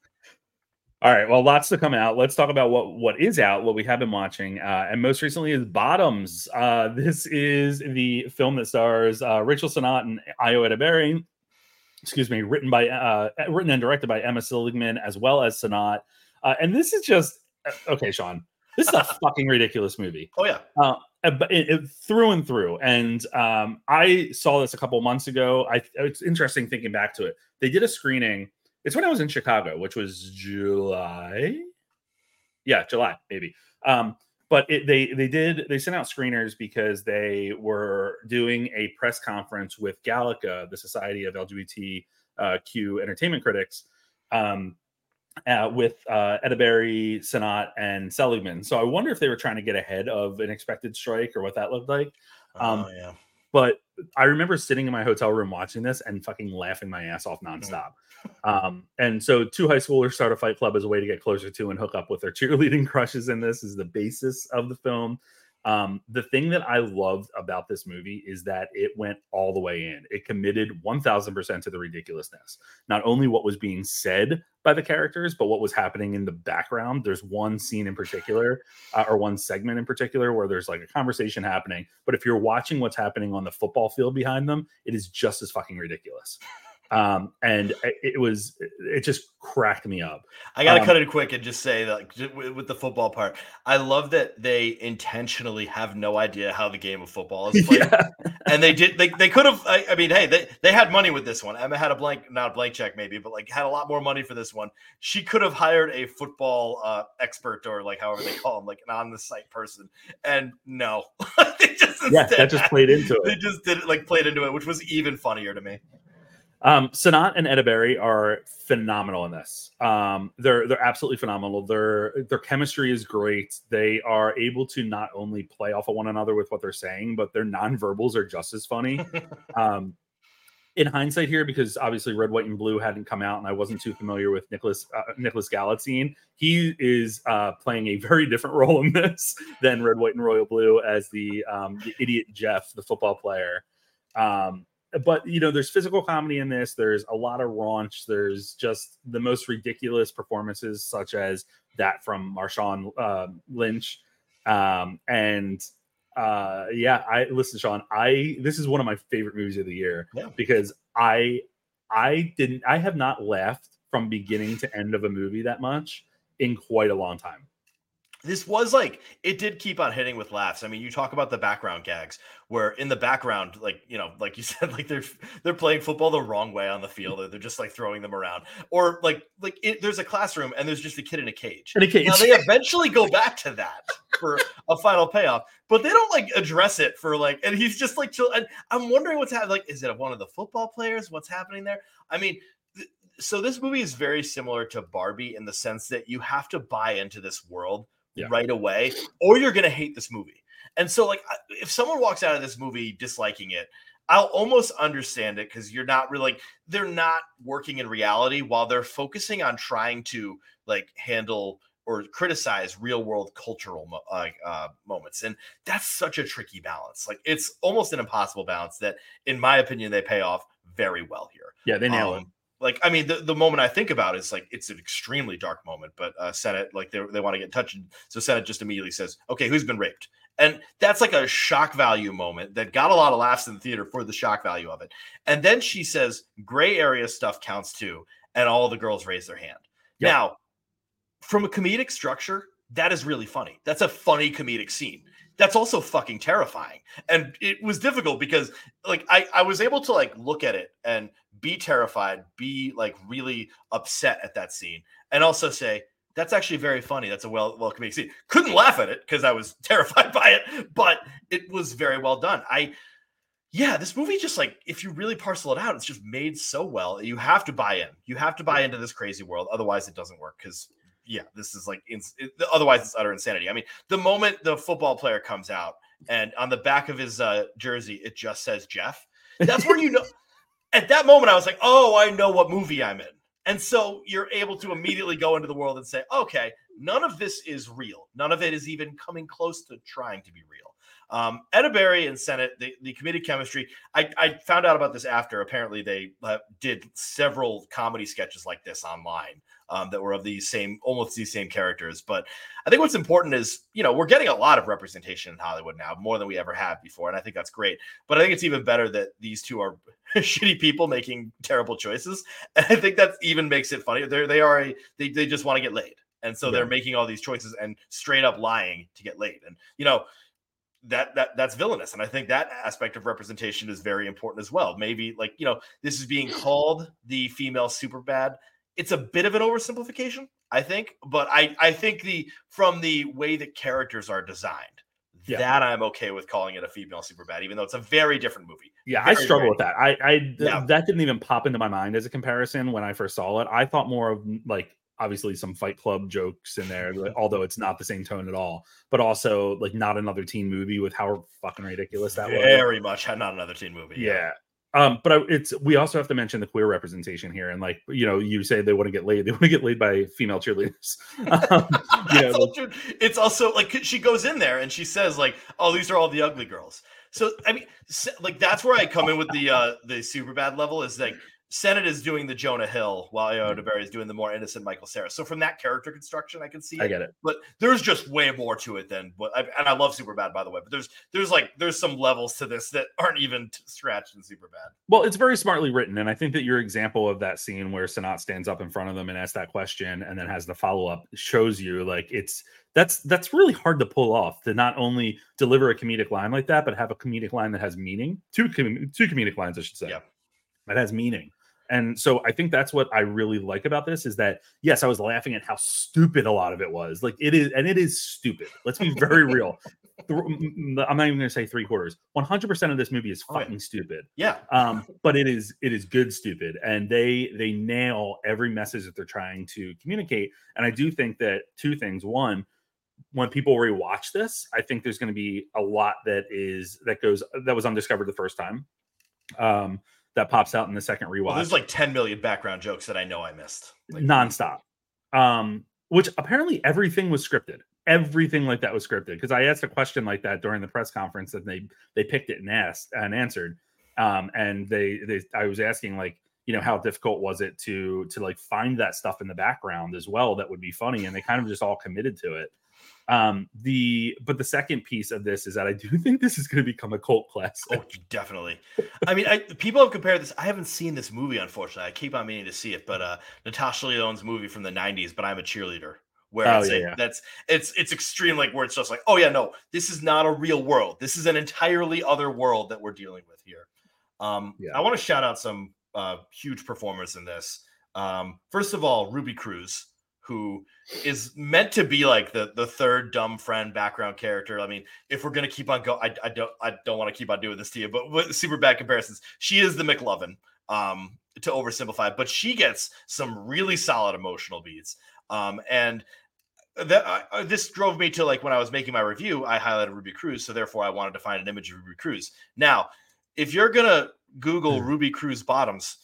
All right, well, lots to come out. Let's talk about what what is out, what we have been watching, uh, and most recently is Bottoms. Uh, this is the film that stars uh, Rachel Sennott and Ayo Edebiri. Excuse me, written by uh, written and directed by Emma Seligman as well as Sennott. Uh, and this is just okay, Sean. This is a fucking ridiculous movie. Oh yeah. Uh, but it, it, through and through. And um, I saw this a couple months ago. I, it's interesting thinking back to it. They did a screening. It's when I was in Chicago, which was July. Yeah, July, maybe. Um, but it, they they did they sent out screeners because they were doing a press conference with Gallica, the Society of L G B T Q Entertainment Critics, um, Uh, with uh, Edebiri, Sennott, and Seligman. So I wonder if they were trying to get ahead of an expected strike or what that looked like. Um, oh, yeah. But I remember sitting in my hotel room watching this and fucking laughing my ass off nonstop. Mm-hmm. Um, and so two high schoolers start a fight club as a way to get closer to and hook up with their cheerleading crushes in this is the basis of the film. Um, the thing that I loved about this movie is that it went all the way in. It committed one thousand percent to the ridiculousness. Not only what was being said by the characters, but what was happening in the background. There's one scene in particular, uh, or one segment in particular, where there's like a conversation happening. But if you're watching what's happening on the football field behind them, it is just as fucking ridiculous. Um, and it, it was, it just cracked me up. I got to um, cut it quick and just say that like, with the football part, I love that they intentionally have no idea how the game of football is played. Yeah. And they did, they, they could have, I, I mean, hey, they, they had money with this one. Emma had a blank, not a blank check maybe, but like had a lot more money for this one. She could have hired a football uh, expert or like however they call them, like an on the site person. And no, they just, yeah, that just played into it. They just did it, like played into it, which was even funnier to me. Um, Sanat and Edaberry are phenomenal in this. Um, they're they're absolutely phenomenal. Their their chemistry is great. They are able to not only play off of one another with what they're saying, but their nonverbals are just as funny. um, in hindsight here, because obviously Red, White, and Blue hadn't come out, and I wasn't too familiar with Nicholas uh, Nicholas Galitzine. He is uh, playing a very different role in this than Red, White, and Royal Blue as the um, the idiot Jeff, the football player. Um, But, you know, there's physical comedy in this. There's a lot of raunch. There's just the most ridiculous performances, such as that from Marshawn uh, Lynch. Um, and, uh, yeah, I listen, Sean, I this is one of my favorite movies of the year yeah. because I I didn't I have not laughed from beginning to end of a movie that much in quite a long time. This was like, it did keep on hitting with laughs. I mean, you talk about the background gags where in the background, like, you know, like you said, like they're, they're playing football the wrong way on the field, or they're just like throwing them around, or like, like it, there's a classroom and there's just a kid in a cage. In a cage. Now they eventually go back to that for a final payoff, but they don't like address it for like, and he's just like, chill. And I'm wondering what's happening. Like, is it one of the football players? What's happening there? I mean, th- so this movie is very similar to Barbie in the sense that you have to buy into this world Yeah. right away, or you're going to hate this movie. And so like, if someone walks out of this movie disliking it, I'll almost understand it. Cause you're not really like, they're not working in reality while they're focusing on trying to like handle or criticize real world cultural mo- uh, uh, moments. And that's such a tricky balance. Like it's almost an impossible balance that in my opinion, they pay off very well here. Yeah. They nail um, it. Like, I mean, the, the moment I think about it is like, it's an extremely dark moment, but uh, Senate, like they they want to get in touch. And so Senate just immediately says, okay, who's been raped? And that's like a shock value moment that got a lot of laughs in the theater for the shock value of it. And then she says, gray area stuff counts too. And all the girls raise their hand. Yep. Now, from a comedic structure, that is really funny. That's a funny comedic scene. That's also fucking terrifying. And it was difficult because like I, I was able to like look at it and be terrified, be like really upset at that scene, and also say, that's actually very funny. That's a well, well comedic scene. Couldn't laugh at it because I was terrified by it, but it was very well done. I, yeah, this movie just like, if you really parcel it out, it's just made so well. You have to buy in. You have to buy into this crazy world. Otherwise it doesn't work because yeah, this is like, ins- it, otherwise it's utter insanity. I mean, the moment the football player comes out and on the back of his uh, jersey, it just says Jeff. That's where you know, at that moment I was like, oh, I know what movie I'm in. And so you're able to immediately go into the world and say, okay, none of this is real. None of it is even coming close to trying to be real. Um, Edaberry and Senate, the, the comedic chemistry, I, I found out about this after. Apparently they uh, did several comedy sketches like this online um, that were of these same, almost these same characters. But I think what's important is, you know, we're getting a lot of representation in Hollywood now, more than we ever have before. And I think that's great. But I think it's even better that these two are shitty people making terrible choices. And I think that even makes it funny. They're, they are, a, they, they just want to get laid. And so yeah. they're making all these choices and straight up lying to get laid. And, you know, that that that's villainous. And I think that aspect of representation is very important as well. Maybe like, you know, this is being called the female Superbad. It's a bit of an oversimplification, I think, but I, I think the, from the way that characters are designed, yeah. that I'm okay with calling it a female Superbad, even though it's a very different movie. Yeah. Very, I struggle with that. I, I, th- yeah. that didn't even pop into my mind as a comparison when I first saw it. I thought more of like, obviously some Fight Club jokes in there, although it's not the same tone at all, but also like not another teen movie with how fucking ridiculous that very was. Very much not another teen movie. Yeah. yeah. Um, but I, it's, we also have to mention the queer representation here. And like, you know, you say they want to get laid, they want to get laid by female cheerleaders. Um, you know, also, it's also like, she goes in there and she says like, oh, these are all the ugly girls. So, I mean, like, that's where I come in with the, uh, the Superbad level is like, Senate is doing the Jonah Hill while Ayo DeBerry is doing the more innocent Michael Cera. So from that character construction, I can see it. I get it. But there's just way more to it than what, and I love Superbad, by the way, but there's, there's like, there's some levels to this that aren't even scratched in Superbad. Well, it's very smartly written. And I think that your example of that scene where Sanat stands up in front of them and asks that question and then has the follow-up shows you like it's, that's, that's really hard to pull off, to not only deliver a comedic line like that, but have a comedic line that has meaning. Two, com- two comedic lines, I should say, yeah. that has meaning. And so I think that's what I really like about this is that, yes, I was laughing at how stupid a lot of it was. Like it is, and it is stupid. Let's be very real. I'm not even going to say three quarters. one hundred percent of this movie is fucking oh, yeah. stupid. Yeah. Um, but it is, it is good stupid. And they, they nail every message that they're trying to communicate. And I do think that two things. One, when people rewatch this, I think there's going to be a lot that is, that goes, that was undiscovered the first time. Um, that pops out in the second rewatch. Well, there's like ten million background jokes that I know I missed. Like, nonstop. Um, which apparently everything was scripted. Everything like that was scripted. Because I asked a question like that during the press conference and they they picked it and asked and answered. Um, and they they I was asking like, you know, how difficult was it to to like find that stuff in the background as well that would be funny, and they kind of just all committed to it. Um, the but the second piece of this is that I do think this is going to become a cult classic. Oh, definitely. I mean, I, people have compared this. I haven't seen this movie, unfortunately. I keep on meaning to see it, but uh, Natasha Lyonne's movie from the nineties, But I'm a Cheerleader, where oh, it's yeah, a, yeah. that's it's it's extreme, like where it's just like, oh yeah, no, this is not a real world. This is an entirely other world that we're dealing with here. Um, yeah. I want to shout out some uh, huge performers in this. Um, first of all, Ruby Cruz, who is meant to be like the, the third dumb friend background character. I mean, if we're going to keep on going, I, I don't, I don't want to keep on doing this to you, but with super bad comparisons, she is the McLovin, um, to oversimplify, but she gets some really solid emotional beats. Um, and that uh, this drove me to like, when I was making my review, I highlighted Ruby Cruz. So therefore I wanted to find an image of Ruby Cruz. Now, if you're going to Google mm. Ruby Cruz bottoms,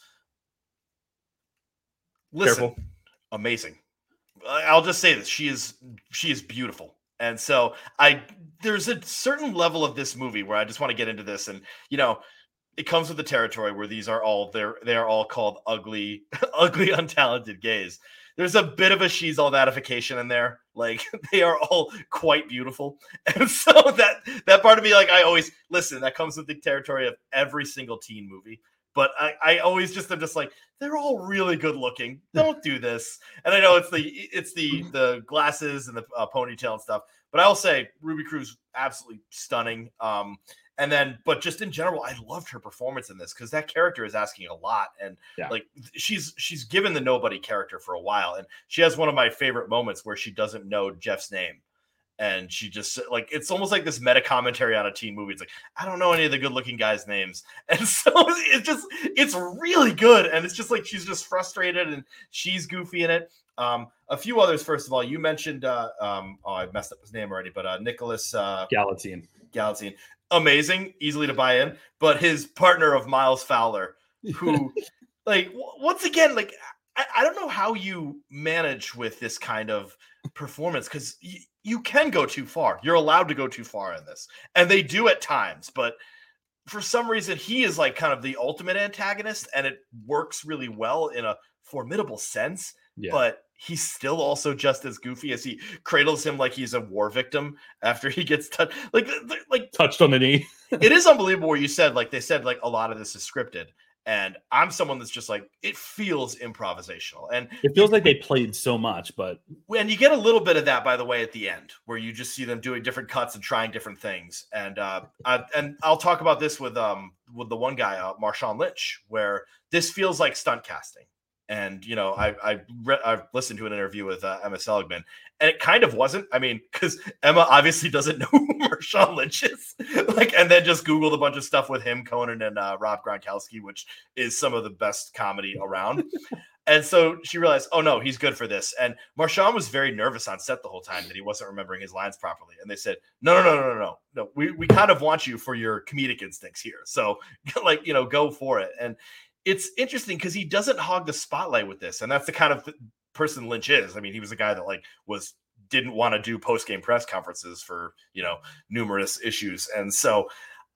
listen, Careful. Amazing. I'll just say this. She is, she is beautiful. And so I, there's a certain level of this movie where I just want to get into this. And, you know, it comes with the territory where these are all, they're, they're all called ugly, ugly, untalented gays. There's a bit of a she's all thatification in there. Like they are all quite beautiful. And so that, that part of me, like I always listen, that comes with the territory of every single teen movie. But I, I always just am just like, they're all really good looking. Don't do this. And I know it's the it's the the glasses and the uh, ponytail and stuff. But I'll say Ruby Cruz, absolutely stunning. Um, and then, but just in general, I loved her performance in this because that character is asking a lot. And yeah. like she's she's given the nobody character for a while. And she has one of my favorite moments where she doesn't know Jeff's name. And she just like, it's almost like this meta commentary on a teen movie. It's like, I don't know any of the good looking guys' names. And so it's just, it's really good. And it's just like, she's just frustrated and she's goofy in it. Um, a few others, first of all, you mentioned, uh, um, oh, I messed up his name already, but uh, Nicholas uh, Galatine. Galatine. Amazing, easily to buy in. But his partner of Miles Fowler, who like, w- once again, like, I, I don't know how you manage with this kind of performance because y- you can go too far. You're allowed to go too far in this. And they do at times, but for some reason he is like kind of the ultimate antagonist and it works really well in a formidable sense, yeah. But he's still also just as goofy as he cradles him like he's a war victim after he gets touched, like, like touched on the knee. It is unbelievable where you said, like they said, like a lot of this is scripted. And I'm someone that's just like, it feels improvisational. And it feels like they played so much, but when you get a little bit of that, by the way, at the end, where you just see them doing different cuts and trying different things. And uh, I, and I'll talk about this with um with the one guy, uh, Marshawn Lynch, where this feels like stunt casting. And, you know, I I re- I've listened to an interview with uh, Emma Seligman, and it kind of wasn't. I mean, because Emma obviously doesn't know who Marshawn Lynch is. Like, and then just Googled a bunch of stuff with him, Conan, and uh, Rob Gronkowski, which is some of the best comedy around. And so she realized, oh, no, he's good for this. And Marshawn was very nervous on set the whole time that he wasn't remembering his lines properly. And they said, no, no, no, no, no, no. no we, we kind of want you for your comedic instincts here. So, like, you know, go for it. And it's interesting because he doesn't hog the spotlight with this. And that's the kind of th- person Lynch is. I mean, he was a guy that like was didn't want to do post-game press conferences for, you know, numerous issues. And so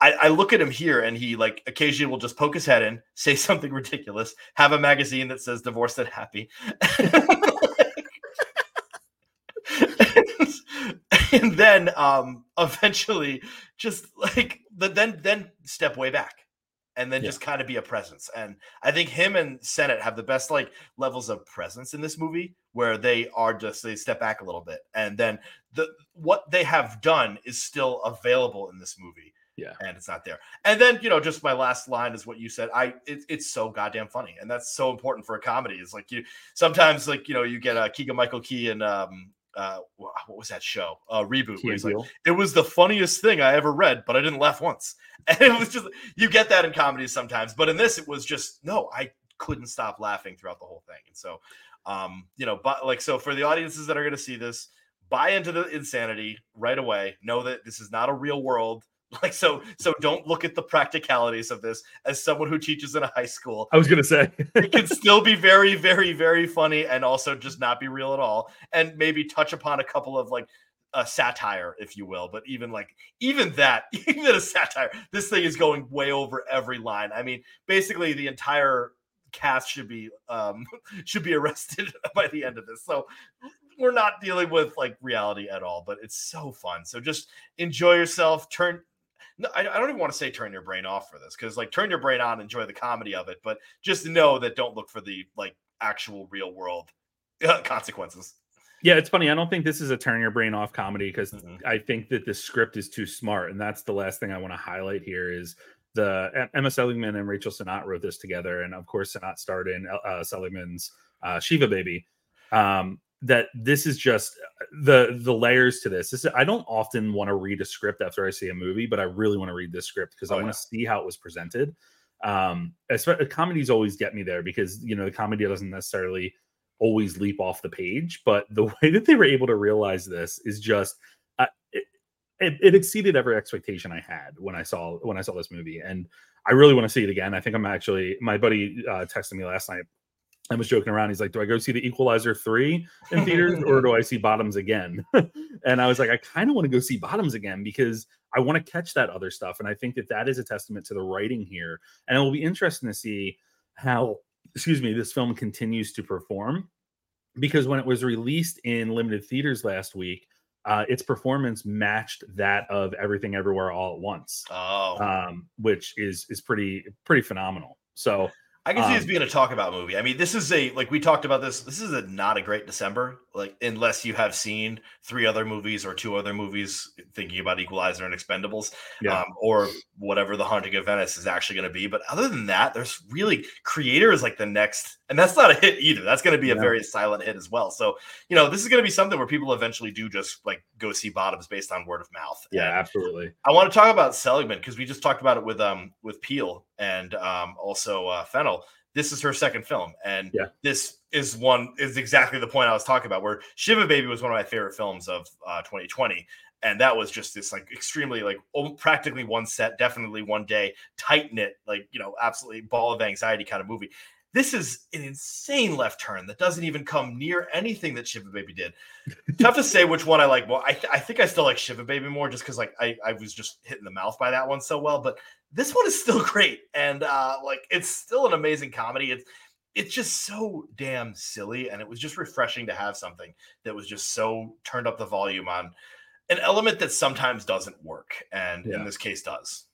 I, I look at him here, and he like occasionally will just poke his head in, say something ridiculous, have a magazine that says "Divorced and Happy," and, and then um, eventually just like the, then then step way back. And then yeah. just kind of be a presence. And I think him and Sennett have the best like levels of presence in this movie, where they are just, they step back a little bit. And then the what they have done is still available in this movie. Yeah. And it's not there. And then, you know, just my last line is what you said. I it, it's so goddamn funny. And that's so important for a comedy. It's like you sometimes like, you know, you get a uh, Keegan Michael Key and um uh what was that show? Uh Reboot. Where he's like, it was the funniest thing I ever read, but I didn't laugh once. And it was just, you get that in comedies sometimes, but in this it was just no, I couldn't stop laughing throughout the whole thing. And so um, you know, but like so for the audiences that are gonna see this, buy into the insanity right away. Know that this is not a real world. Like so, so don't look at the practicalities of this. As someone who teaches in a high school, I was gonna say it can still be very, very, very funny, and also just not be real at all, and maybe touch upon a couple of like a satire, if you will. But even like even that, even a satire, this thing is going way over every line. I mean, basically the entire cast should be um should be arrested by the end of this. So we're not dealing with like reality at all, but it's so fun. So just enjoy yourself. Turn. No, I, I don't even want to say turn your brain off for this, because like turn your brain on, enjoy the comedy of it, but just know that don't look for the like actual real world uh, consequences. Yeah, it's funny. I don't think this is a turn your brain off comedy, because mm-hmm. I think that the script is too smart, and that's the last thing I want to highlight here is the Emma Seligman and Rachel Sennott wrote this together, and of course Sennott starred in uh, Seligman's uh, Shiva Baby. Um, that this is just the the layers to this. This is, I don't often want to read a script after I see a movie, but I really want to read this script because oh, I want to yeah. see how it was presented. Um, comedies always get me there because, you know, the comedy doesn't necessarily always leap off the page, but the way that they were able to realize this is just uh, it, it, it exceeded every expectation I had when I saw when I saw this movie, and I really want to see it again. I think I'm actually my buddy uh, texted me last night. I was joking around. He's like, do I go see The Equalizer three in theaters or do I see Bottoms again? And I was like, I kind of want to go see Bottoms again because I want to catch that other stuff. And I think that that is a testament to the writing here. And it will be interesting to see how, excuse me, this film continues to perform, because when it was released in limited theaters last week, uh, its performance matched that of Everything Everywhere All at Once, oh. um, which is is pretty pretty phenomenal. So I can see um, this being a talk about movie. I mean, this is a, like we talked about this, this is a not a great December, like unless you have seen three other movies or two other movies, thinking about Equalizer and Expendables, yeah. um, or whatever The Haunting of Venice is actually going to be. But other than that, there's really, Creator is like the next, and that's not a hit either. That's going to be a yeah. very silent hit as well. So, you know, this is going to be something where people eventually do just like go see Bottoms based on word of mouth. Yeah, and absolutely. I want to talk about Seligman because we just talked about it with um with Peele and um also uh, Fennell. This is her second film, and yeah. this is one is exactly the point I was talking about, where Shiva Baby was one of my favorite films of uh, twenty twenty, and that was just this like extremely like practically one set, definitely one day, tight knit, like, you know, absolutely ball of anxiety kind of movie. This is an insane left turn that doesn't even come near anything that Shiva Baby did. Tough to say which one I like. Well, I, th- I think I still like Shiva Baby more just because like I, I was just hitting the mouth by that one so well. But this one is still great. And uh, like it's still an amazing comedy. It's it's just so damn silly. And it was just refreshing to have something that was just so turned up the volume on an element that sometimes doesn't work. And yeah. in this case does.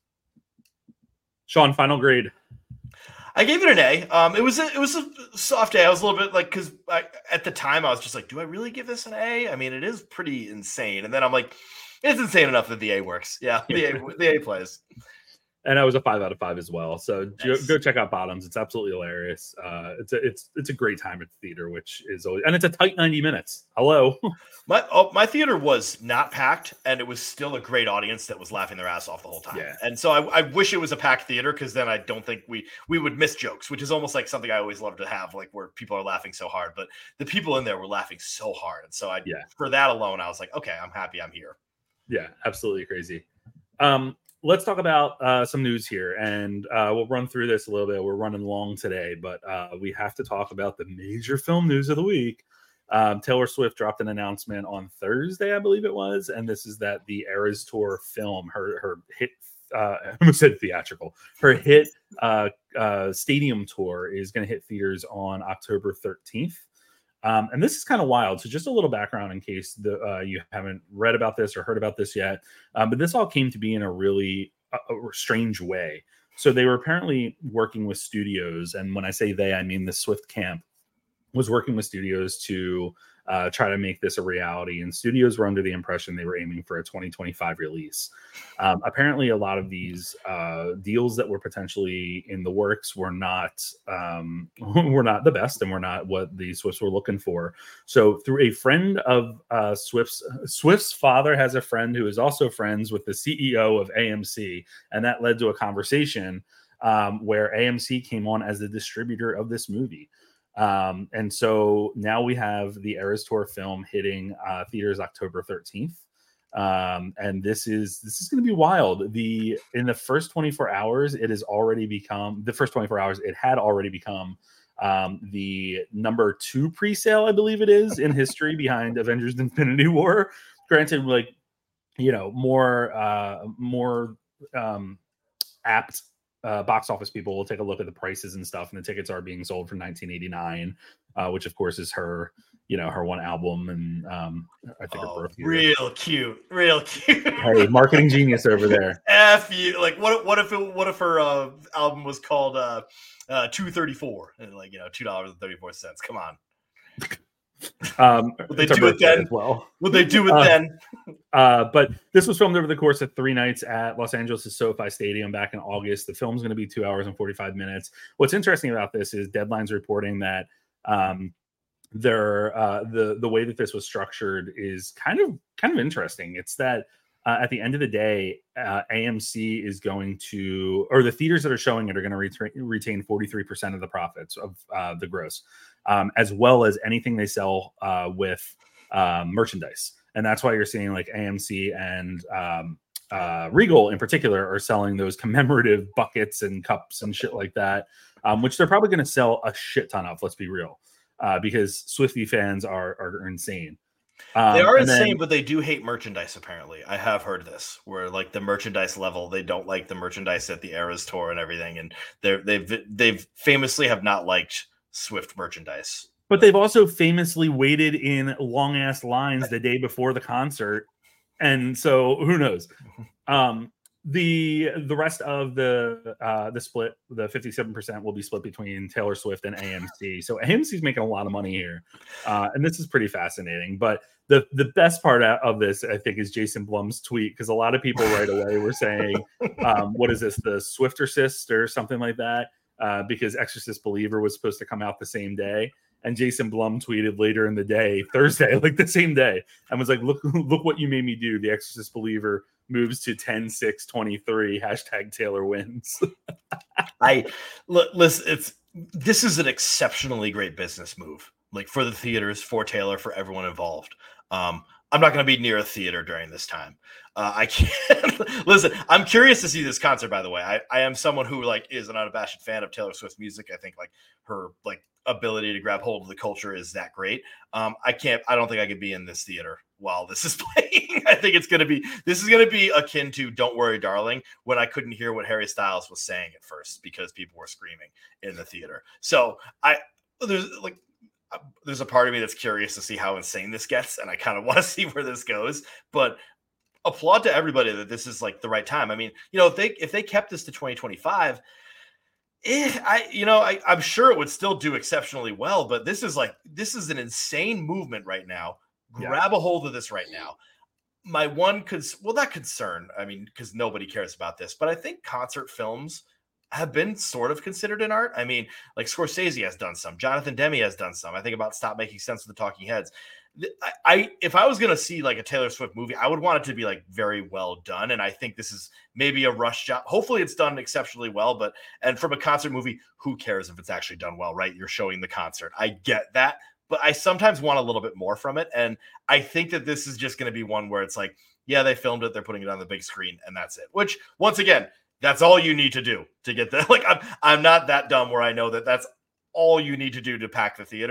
Sean, final grade. I gave it an A. Um, it was a, it was a soft A. I was a little bit like, because at the time I was just like, do I really give this an A? I mean, it is pretty insane. And then I'm like, it's insane enough that the A works. Yeah, the A, the A plays. And I was a five out of five as well. So nice. go, go check out Bottoms. It's absolutely hilarious. Uh, it's a it's it's a great time at the theater, which is always, and it's a tight ninety minutes. Hello. my oh, my theater was not packed, and it was still a great audience that was laughing their ass off the whole time. Yeah. And so I, I wish it was a packed theater, because then I don't think we we would miss jokes, which is almost like something I always love to have, like where people are laughing so hard, but the people in there were laughing so hard, and so I yeah. for that alone, I was like, okay, I'm happy I'm here. Yeah, absolutely crazy. Um. Let's talk about uh, some news here, and uh, we'll run through this a little bit. We're running long today, but uh, we have to talk about the major film news of the week. Um, Taylor Swift dropped an announcement on Thursday, I believe it was, and this is that the Eras Tour film, her her hit, uh, I almost said theatrical, her hit uh, uh, stadium tour is going to hit theaters on October thirteenth. Um, and this is kind of wild. So just a little background in case the, uh, you haven't read about this or heard about this yet. Um, but this all came to be in a really uh, a strange way. So they were apparently working with studios. And when I say they, I mean the Swift camp was working with studios to uh, try to make this a reality. And studios were under the impression they were aiming for a twenty twenty-five release. Um, apparently, a lot of these uh, deals that were potentially in the works were not um, were not the best, and were not what the Swifts were looking for. So, through a friend of uh, Swift's, Swift's father has a friend who is also friends with the C E O of A M C, and that led to a conversation um, where A M C came on as the distributor of this movie. Um, and so now we have the Eras Tour film hitting uh, theaters October thirteenth. Um, and this is this is going to be wild. The in the first twenty-four hours, it has already become the first twenty-four hours. It had already become um, the number two pre-sale, I believe it is, in history behind Avengers: Infinity War. Granted, like you know, more uh, more um, apt. Uh, box office people will take a look at the prices and stuff, and the tickets are being sold for nineteen eighty-nine, uh, which of course is her, you know, her one album, and um, I think oh, her birth year. Real cute, real cute. Hey, marketing genius over there. F you. Like, what? What if it? What if her uh, album was called uh, uh, two thirty-four and like you know two dollars and thirty-four cents? Come on. Um, Would they do it then? As well. Would they do it uh, then? uh, but this was filmed over the course of three nights at Los Angeles' SoFi Stadium back in August. The film's going to be two hours and forty-five minutes. What's interesting about this is Deadline's reporting that um, their uh, the the way that this was structured is kind of kind of interesting. It's that uh, at the end of the day, uh, A M C is going to, or the theaters that are showing it are going to ret- retain forty-three percent of the profits of uh, the gross. Um, as well as anything they sell uh, with um, merchandise. And that's why you're seeing like A M C and um, uh, Regal in particular are selling those commemorative buckets and cups and shit like that, um, which they're probably going to sell a shit ton of, let's be real, uh, because Swiftie fans are, are insane. Um, they are insane, then, but they do hate merchandise, apparently. I have heard this, where like the merchandise level, they don't like the merchandise at the Eras Tour and everything. And they're, they've, they've famously have not liked Swift merchandise. But they've also famously waited in long ass lines the day before the concert. And so who knows? Um, the the rest of the uh, the split, the fifty-seven percent will be split between Taylor Swift and A M C. So A M C's making a lot of money here. Uh, and this is pretty fascinating. But the, the best part of this, I think, is Jason Blum's tweet, because a lot of people right away were saying, um, what is this, the Swiftercist or something like that? Uh, because Exorcist Believer was supposed to come out the same day. And Jason Blum tweeted later in the day, Thursday, like the same day, and was like, look, look what you made me do. The Exorcist Believer moves to ten six twenty-three, hashtag Taylor wins. I look, listen, it's, this is an exceptionally great business move, like for the theaters, for Taylor, for everyone involved. Um, I'm not going to be near a theater during this time. Uh, I can't listen. I'm curious to see this concert, by the way. I, I am someone who like is an unabashed fan of Taylor Swift music. I think like her like ability to grab hold of the culture is that great. Um, I can't, I don't think I could be in this theater while this is playing. I think it's going to be, this is going to be akin to Don't Worry, Darling, when I couldn't hear what Harry Styles was saying at first because people were screaming in the theater. So I, there's like, there's a part of me that's curious to see how insane this gets, and I kind of want to see where this goes. But applaud to everybody that this is like the right time. I mean, you know, if they if they kept this to twenty twenty-five, eh, I you know, I, I'm sure it would still do exceptionally well. But this is like this is an insane movement right now. Grab yeah. a hold of this right now. My one cons well, not concern. I mean, because nobody cares about this, but I think concert films have been sort of considered an art. I mean, like Scorsese has done some, Jonathan Demme has done some. I think about Stop Making Sense with the Talking Heads. I, I if I was going to see like a Taylor Swift movie, I would want it to be like very well done. And I think this is maybe a rush job. Hopefully it's done exceptionally well, but, and from a concert movie, who cares if it's actually done well, right? You're showing the concert. I get that, but I sometimes want a little bit more from it. And I think that this is just going to be one where it's like, yeah, they filmed it, they're putting it on the big screen, and that's it. Which once again, that's all you need to do to get that. Like, I'm, I'm not that dumb where I know that that's all you need to do to pack the theaters.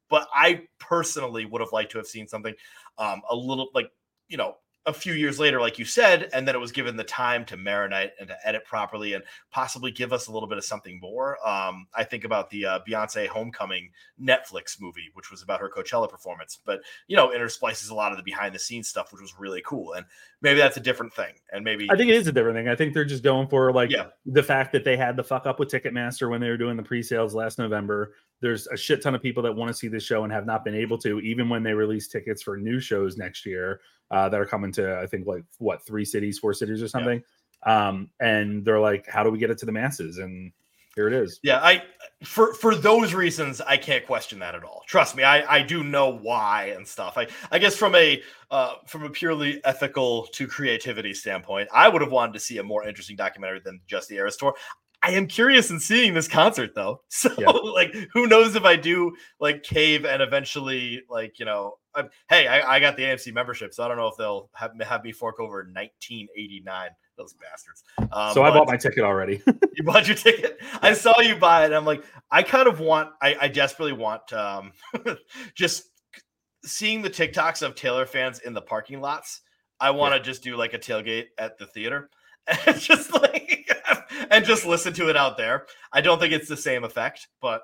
but I personally would have liked to have seen something um, a little like, you know, a few years later, like you said, and then it was given the time to marinate and to edit properly and possibly give us a little bit of something more. Um, I think about the uh, Beyonce Homecoming Netflix movie, which was about her Coachella performance, but, you know, intersplices a lot of the behind the scenes stuff, which was really cool. And maybe that's a different thing. And maybe I think it is a different thing. I think they're just going for like yeah. the fact that they had the fuck up with Ticketmaster when they were doing the pre-sales last November. There's a shit ton of people that want to see this show and have not been able to, even when they release tickets for new shows next year uh, that are coming to, I think, like what, three cities, four cities or something. Yeah. Um, and they're like, how do we get it to the masses? And here it is. Yeah, I for for those reasons, I can't question that at all. Trust me, I, I do know why and stuff. I, I guess from a uh, from a purely ethical to creativity standpoint, I would have wanted to see a more interesting documentary than just the Eras Tour. I am curious in seeing this concert though. So yeah. like, who knows if I do like cave and eventually like, you know, I, hey, I, I got the A M C membership, so I don't know if they'll have, have me fork over nineteen eighty-nine. Those bastards. Um, so I bought my ticket already. You bought your ticket? Yeah. I saw you buy it. And I'm like, I kind of want, I, I desperately want um, just seeing the TikToks of Taylor fans in the parking lots. I want to yeah. just do like a tailgate at the theater and just like, and just listen to it out there. I don't think it's the same effect, but.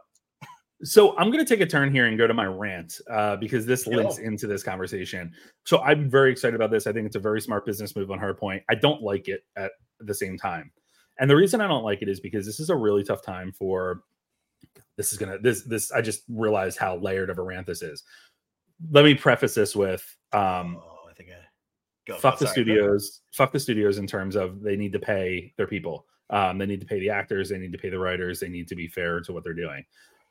So I'm going to take a turn here and go to my rant uh, because this links Yo. into this conversation. So I'm very excited about this. I think it's a very smart business move on her point. I don't like it at the same time. And the reason I don't like it is because this is a really tough time for this is going to this this I just realized how layered of a rant this is. Let me preface this with um oh, I think I go, fuck go, the sorry, studios, go. fuck the studios in terms of they need to pay their people. Um, they need to pay the actors, they need to pay the writers, they need to be fair to what they're doing.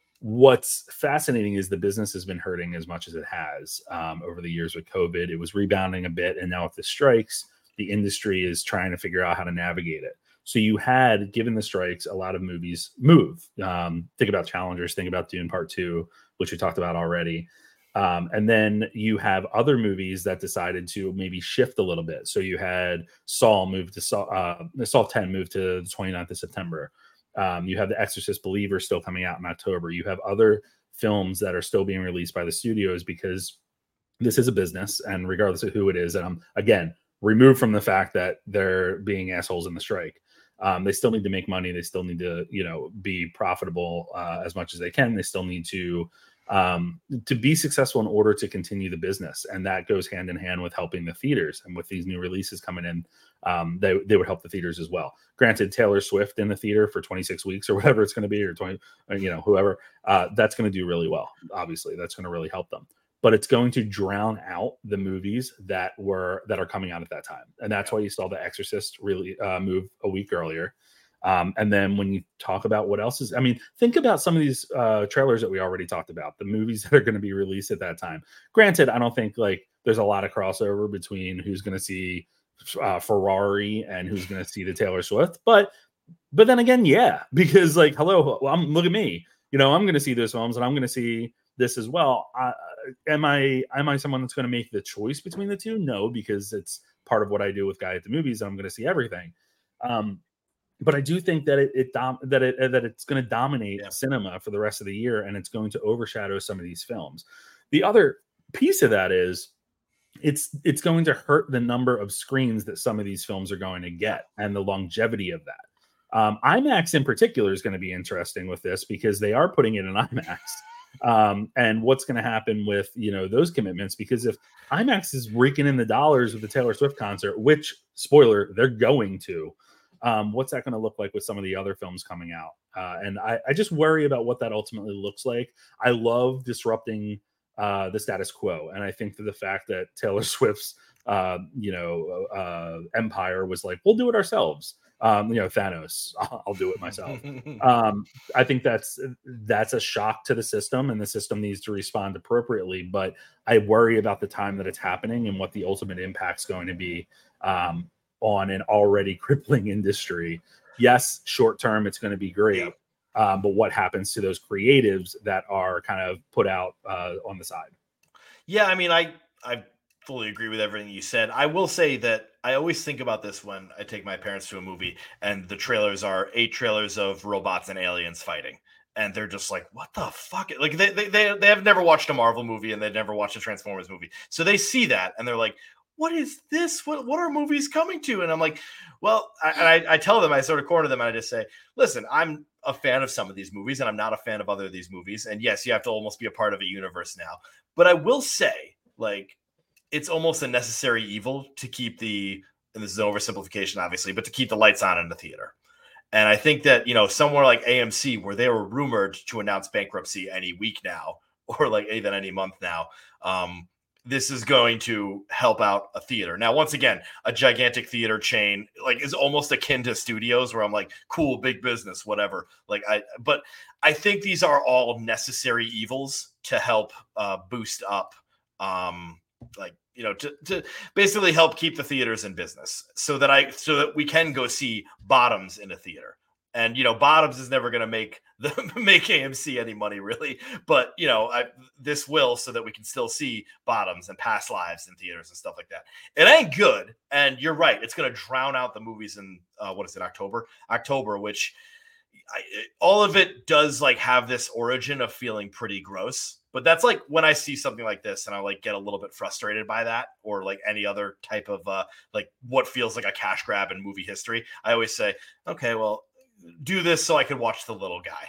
What's fascinating is the business has been hurting as much as it has um, over the years with COVID. It was rebounding a bit. And now with the strikes, the industry is trying to figure out how to navigate it. So you had, given the strikes, a lot of movies move. Um, think about Challengers, think about Dune Part Two, which we talked about already. Um, and then you have other movies that decided to maybe shift a little bit. So you had Saw move to Saw, uh, Saw ten move to the twenty-ninth of September. Um, you have The Exorcist Believer still coming out in October. You have other films that are still being released by the studios because this is a business, and regardless of who it is, and I'm again removed from the fact that they're being assholes in the strike. Um, they still need to make money. They still need to, you know, be profitable uh, as much as they can. They still need to um, to be successful in order to continue the business, and that goes hand in hand with helping the theaters. And with these new releases coming in, um, they they would help the theaters as well. Granted, Taylor Swift in the theater for twenty-six weeks or whatever it's going to be, or twenty, you know, whoever, uh, that's going to do really well. Obviously, that's going to really help them. But it's going to drown out the movies that were that are coming out at that time, and that's why you saw The Exorcist really uh, move a week earlier. Um, and then when you talk about what else is, I mean, think about some of these uh, trailers that we already talked about, the movies that are going to be released at that time. Granted, I don't think like there's a lot of crossover between who's going to see uh, Ferrari and who's going to see the Taylor Swift, but but then again, yeah, because like, hello, well, I'm, look at me, you know, I'm going to see those films and I'm going to see this as well. Uh, am I am I someone that's going to make the choice between the two? No, because it's part of what I do with Guy at the Movies. And I'm going to see everything. Um, But I do think that it, it dom- that it that it's going to dominate yeah. cinema for the rest of the year, and it's going to overshadow some of these films. The other piece of that is it's it's going to hurt the number of screens that some of these films are going to get and the longevity of that. Um, IMAX in particular is going to be interesting with this because they are putting it in IMAX. Um, and what's going to happen with, you know, those commitments, because if IMAX is raking in the dollars with the Taylor Swift concert, which spoiler, they're going to. Um, what's that going to look like with some of the other films coming out? Uh, and I, I just worry about what that ultimately looks like. I love disrupting uh, the status quo. And I think that the fact that Taylor Swift's, uh, you know, uh, empire was like, we'll do it ourselves. Um, you know, Thanos, I'll, I'll do it myself. um, I think that's, that's a shock to the system, and the system needs to respond appropriately. But I worry about the time that it's happening and what the ultimate impact's going to be. Um, on an already crippling industry. Yes, short term, it's going to be great. Yeah. Um, but what happens to those creatives that are kind of put out uh, on the side? Yeah, I mean, I, I fully agree with everything you said. I will say that I always think about this when I take my parents to a movie and the trailers are eight trailers of robots and aliens fighting. and they're just like, what the fuck? Like they, they, they, they have never watched a Marvel movie and they've never watched a Transformers movie. So they see that and they're like, what is this? What, what are movies coming to? And I'm like, well, I, and I, I tell them, I sort of corner them and I just say, listen, I'm a fan of some of these movies and I'm not a fan of other of these movies. And yes, you have to almost be a part of a universe now. But I will say, like, it's almost a necessary evil to keep the, and this is an oversimplification, obviously, but to keep the lights on in the theater. And I think that, you know, somewhere like A M C, where they were rumored to announce bankruptcy any week now, or like even any month now, um, this is going to help out a theater. Now, once again, a gigantic theater chain, like, is almost akin to studios where I'm like, cool, big business, whatever. Like, I, but I think these are all necessary evils to help uh, boost up, um, like, you know, to, to basically help keep the theaters in business so that I, so that we can go see Bottoms in a theater. And, you know, Bottoms is never going to make the make A M C any money, really. But, you know, I, this will, so that we can still see Bottoms and Past Lives in theaters and stuff like that. It ain't good. And you're right. It's going to drown out the movies in, uh, what is it, October? October, which I, all of it does, like, have this origin of feeling pretty gross. But that's like when I see something like this and I like get a little bit frustrated by that, or like any other type of uh, like what feels like a cash grab in movie history. I always say, okay, well, do this so I can watch The Little Guy.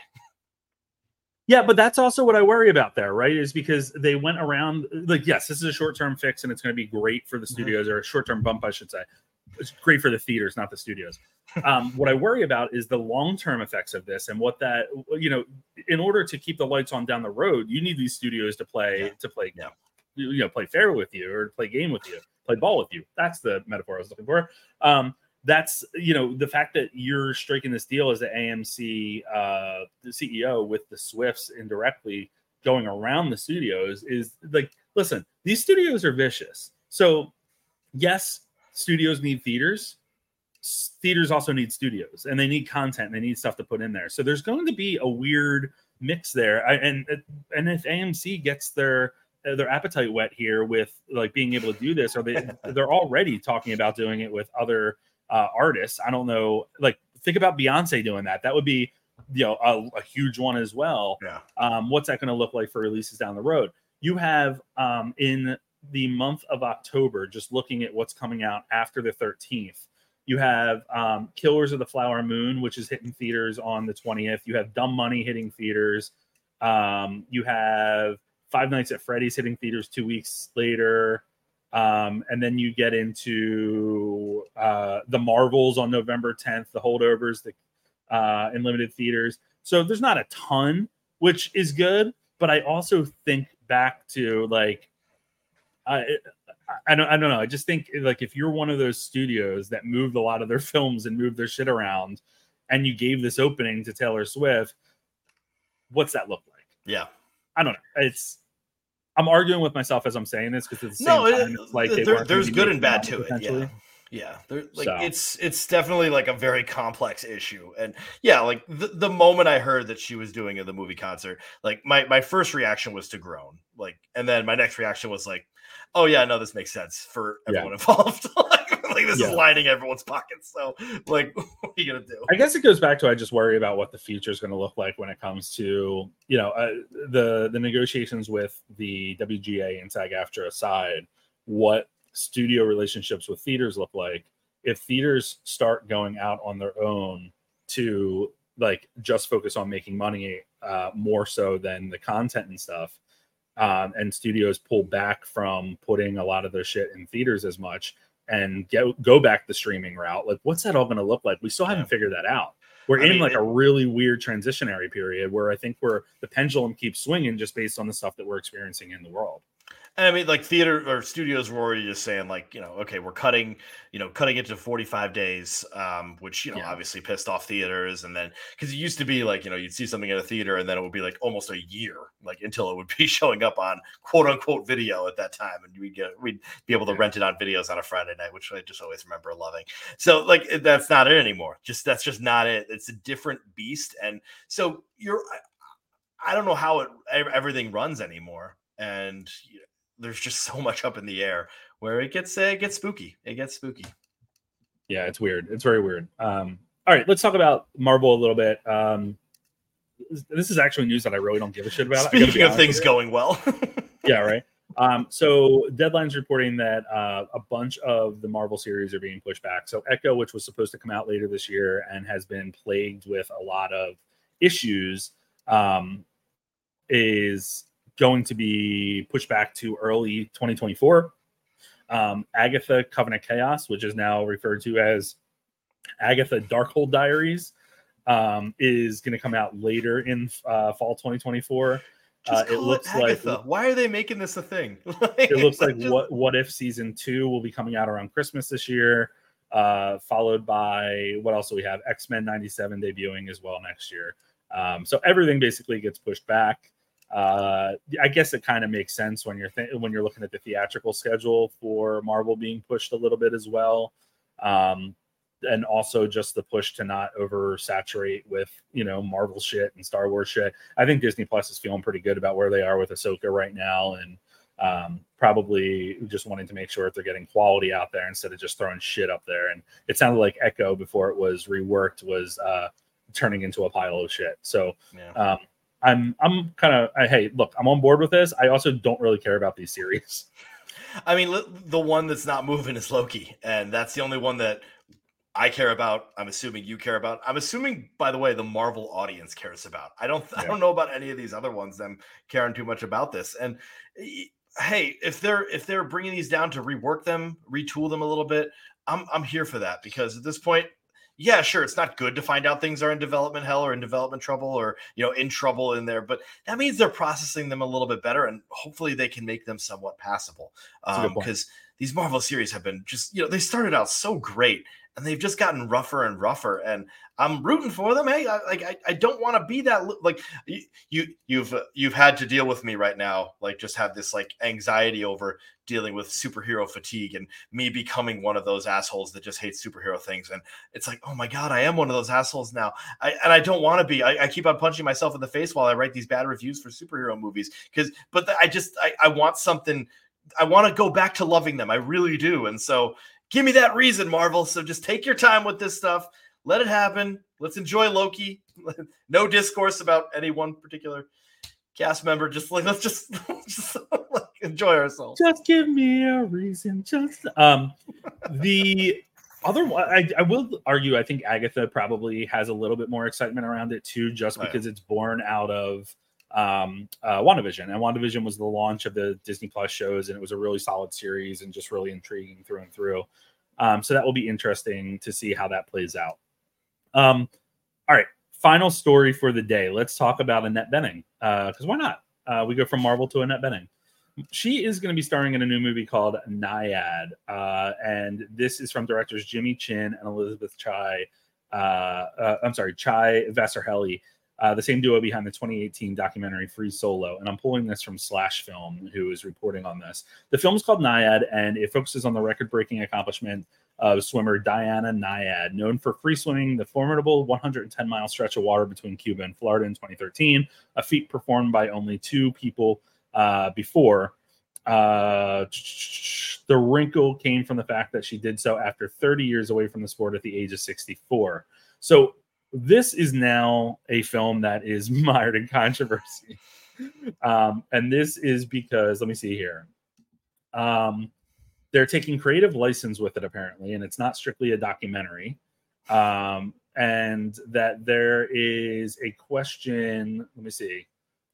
Yeah, but that's also what I worry about there, right? Is because they went around, like, yes, this is a short-term fix and it's going to be great for the studios, mm-hmm. or a short-term bump, I should say. It's great for the theaters, not the studios. Um, what I worry about is the long-term effects of this, and what that, you know, in order to keep the lights on down the road, you need these studios to play, yeah. to play, yeah. you know, play fair with you, or play game with you, play ball with you. That's the metaphor I was looking for. Um, that's, you know, the fact that you're striking this deal as the A M C uh, the C E O with the Swifts indirectly going around the studios is like, listen, these studios are vicious. So yes, studios need theaters. Theaters also need studios, and they need content, and they need stuff to put in there. So there's going to be a weird mix there. I, and and if A M C gets their their appetite wet here with like being able to do this, or they they're already talking about doing it with other uh, artists. I don't know. Like, think about Beyonce doing that. That would be, you know, a, a huge one as well. Yeah. Um, what's that going to look like for releases down the road? You have um, in the month of October, just looking at what's coming out after the thirteenth. You have um, Killers of the Flower Moon, which is hitting theaters on the twentieth. You have Dumb Money hitting theaters. Um, you have Five Nights at Freddy's hitting theaters two weeks later. Um, and then you get into uh, the Marvels on November tenth, the Holdovers, the uh, in limited theaters. So there's not a ton, which is good. But I also think back to, like, I, I don't, I don't know. I just think, like, if you're one of those studios that moved a lot of their films and moved their shit around, and you gave this opening to Taylor Swift, what's that look like? Yeah, I don't know. It's, I'm arguing with myself as I'm saying this, because at the same no, time, it's like there, they there's good and bad to it. Yeah. Yeah, like so. it's it's definitely like a very complex issue. And yeah, like the, the moment I heard that she was doing the movie concert, like my, my first reaction was to groan. Like, and then my next reaction was like, oh yeah, no, this makes sense for everyone yeah. involved. like, like this yeah. is lining everyone's pockets. So like, what are you gonna do? I guess it goes back to, I just worry about what the future is going to look like when it comes to, you know, uh, the the negotiations with the W G A and SAG-AFTRA aside, what studio relationships with theaters look like. If theaters start going out on their own to, like, just focus on making money uh, more so than the content and stuff, um, and studios pull back from putting a lot of their shit in theaters as much and get, go back the streaming route, like, what's that all going to look like? We still haven't yeah. figured that out. We're I in mean, like it, a really weird transitionary period where I think we're the pendulum keeps swinging just based on the stuff that we're experiencing in the world. And I mean, like, theater or studios were already just saying, like, you know, okay, we're cutting, you know, cutting it to forty-five days, um, which, you know, yeah. obviously pissed off theaters. And then, because it used to be like, you know, you'd see something in a theater and then it would be like almost a year, like, until it would be showing up on quote unquote video at that time. And we'd get, we'd be able to rent it on videos on a Friday night, which I just always remember loving. So, like, that's not it anymore. Just, that's just not it. It's a different beast. And so you're, I, I don't know how it, everything runs anymore. And, you know, there's just so much up in the air where it gets uh, it gets spooky. It gets spooky. Yeah, it's weird. It's very weird. Um, all right, let's talk about Marvel a little bit. Um, this is actually news that I really don't give a shit about. Speaking of things going well. Yeah, right. Um, so Deadline's reporting that uh, a bunch of the Marvel series are being pushed back. So Echo, which was supposed to come out later this year and has been plagued with a lot of issues, um, is going to be pushed back to early twenty twenty-four. Um, Agatha Covenant Chaos, which is now referred to as Agatha Darkhold Diaries, um, is going to come out later in uh, fall twenty twenty-four. Just uh, call it looks it Agatha. like Why are they making this a thing? it looks like just... what what if season two will be coming out around Christmas this year, uh, followed by what else do we have? X-Men ninety-seven debuting as well next year. Um, so everything basically gets pushed back. Uh, I guess it kind of makes sense when you're th- when you're looking at the theatrical schedule for Marvel being pushed a little bit as well. Um, and also just the push to not oversaturate with, you know, Marvel shit and Star Wars shit. I think Disney Plus is feeling pretty good about where they are with Ahsoka right now, and um, probably just wanting to make sure that they're getting quality out there instead of just throwing shit up there. And it sounded like Echo, before it was reworked, was uh, turning into a pile of shit. So yeah. um, I'm I'm kind of, hey, look, I'm on board with this. I also don't really care about these series. I mean, the one that's not moving is Loki, and that's the only one that I care about. I'm assuming you care about. I'm assuming, by the way, the Marvel audience cares about. I don't. Yeah. I don't know about any of these other ones. Them caring too much about this. And hey, if they're if they're bringing these down to rework them, retool them a little bit, I'm I'm here for that, because at this point, yeah, sure, it's not good to find out things are in development hell or in development trouble or, you know, in trouble in there, but that means they're processing them a little bit better, and hopefully they can make them somewhat passable. Um, because these Marvel series have been just, you know, they started out so great, and they've just gotten rougher and rougher, and I'm rooting for them. Hey, I, like I, I don't want to be that. Like you, you, you've uh, you've had to deal with me right now. Like just have this like anxiety over dealing with superhero fatigue and me becoming one of those assholes that just hates superhero things. And it's like, oh my god, I am one of those assholes now. I and I don't want to be. I, I keep on punching myself in the face while I write these bad reviews for superhero movies, because, but the, I just I, I want something. I want to go back to loving them. I really do, and so. Give me that reason, Marvel. So just take your time with this stuff. Let it happen. Let's enjoy Loki. No discourse about any one particular cast member. Just like let's just, just like, enjoy ourselves. Just give me a reason. Just um, the other one. I, I will argue. I think Agatha probably has a little bit more excitement around it too, just oh, because yeah. it's born out of um uh WandaVision, and WandaVision was the launch of the Disney Plus shows, and it was a really solid series and just really intriguing through and through. Um so that will be interesting to see how that plays out. Um all right, final story for the day. Let's talk about Annette Bening, uh because why not? Uh we go from Marvel to Annette Bening. She is going to be starring in a new movie called Nyad, uh and this is from directors Jimmy Chin and Elizabeth Chai uh, uh I'm sorry Chai Vasarhelyi, Uh, the same duo behind the twenty eighteen documentary Free Solo. And I'm pulling this from Slash Film, who is reporting on this. The film is called Nyad, and it focuses on the record-breaking accomplishment of swimmer Diana Nyad, known for free swimming the formidable one hundred ten mile stretch of water between Cuba and Florida in twenty thirteen, a feat performed by only two people uh, before. Uh, the wrinkle came from the fact that she did so after thirty years away from the sport at the age of sixty-four. So this is now a film that is mired in controversy. Um, and this is because, let me see here. Um, they're taking creative license with it, apparently, and it's not strictly a documentary. Um, and that there is a question, let me see.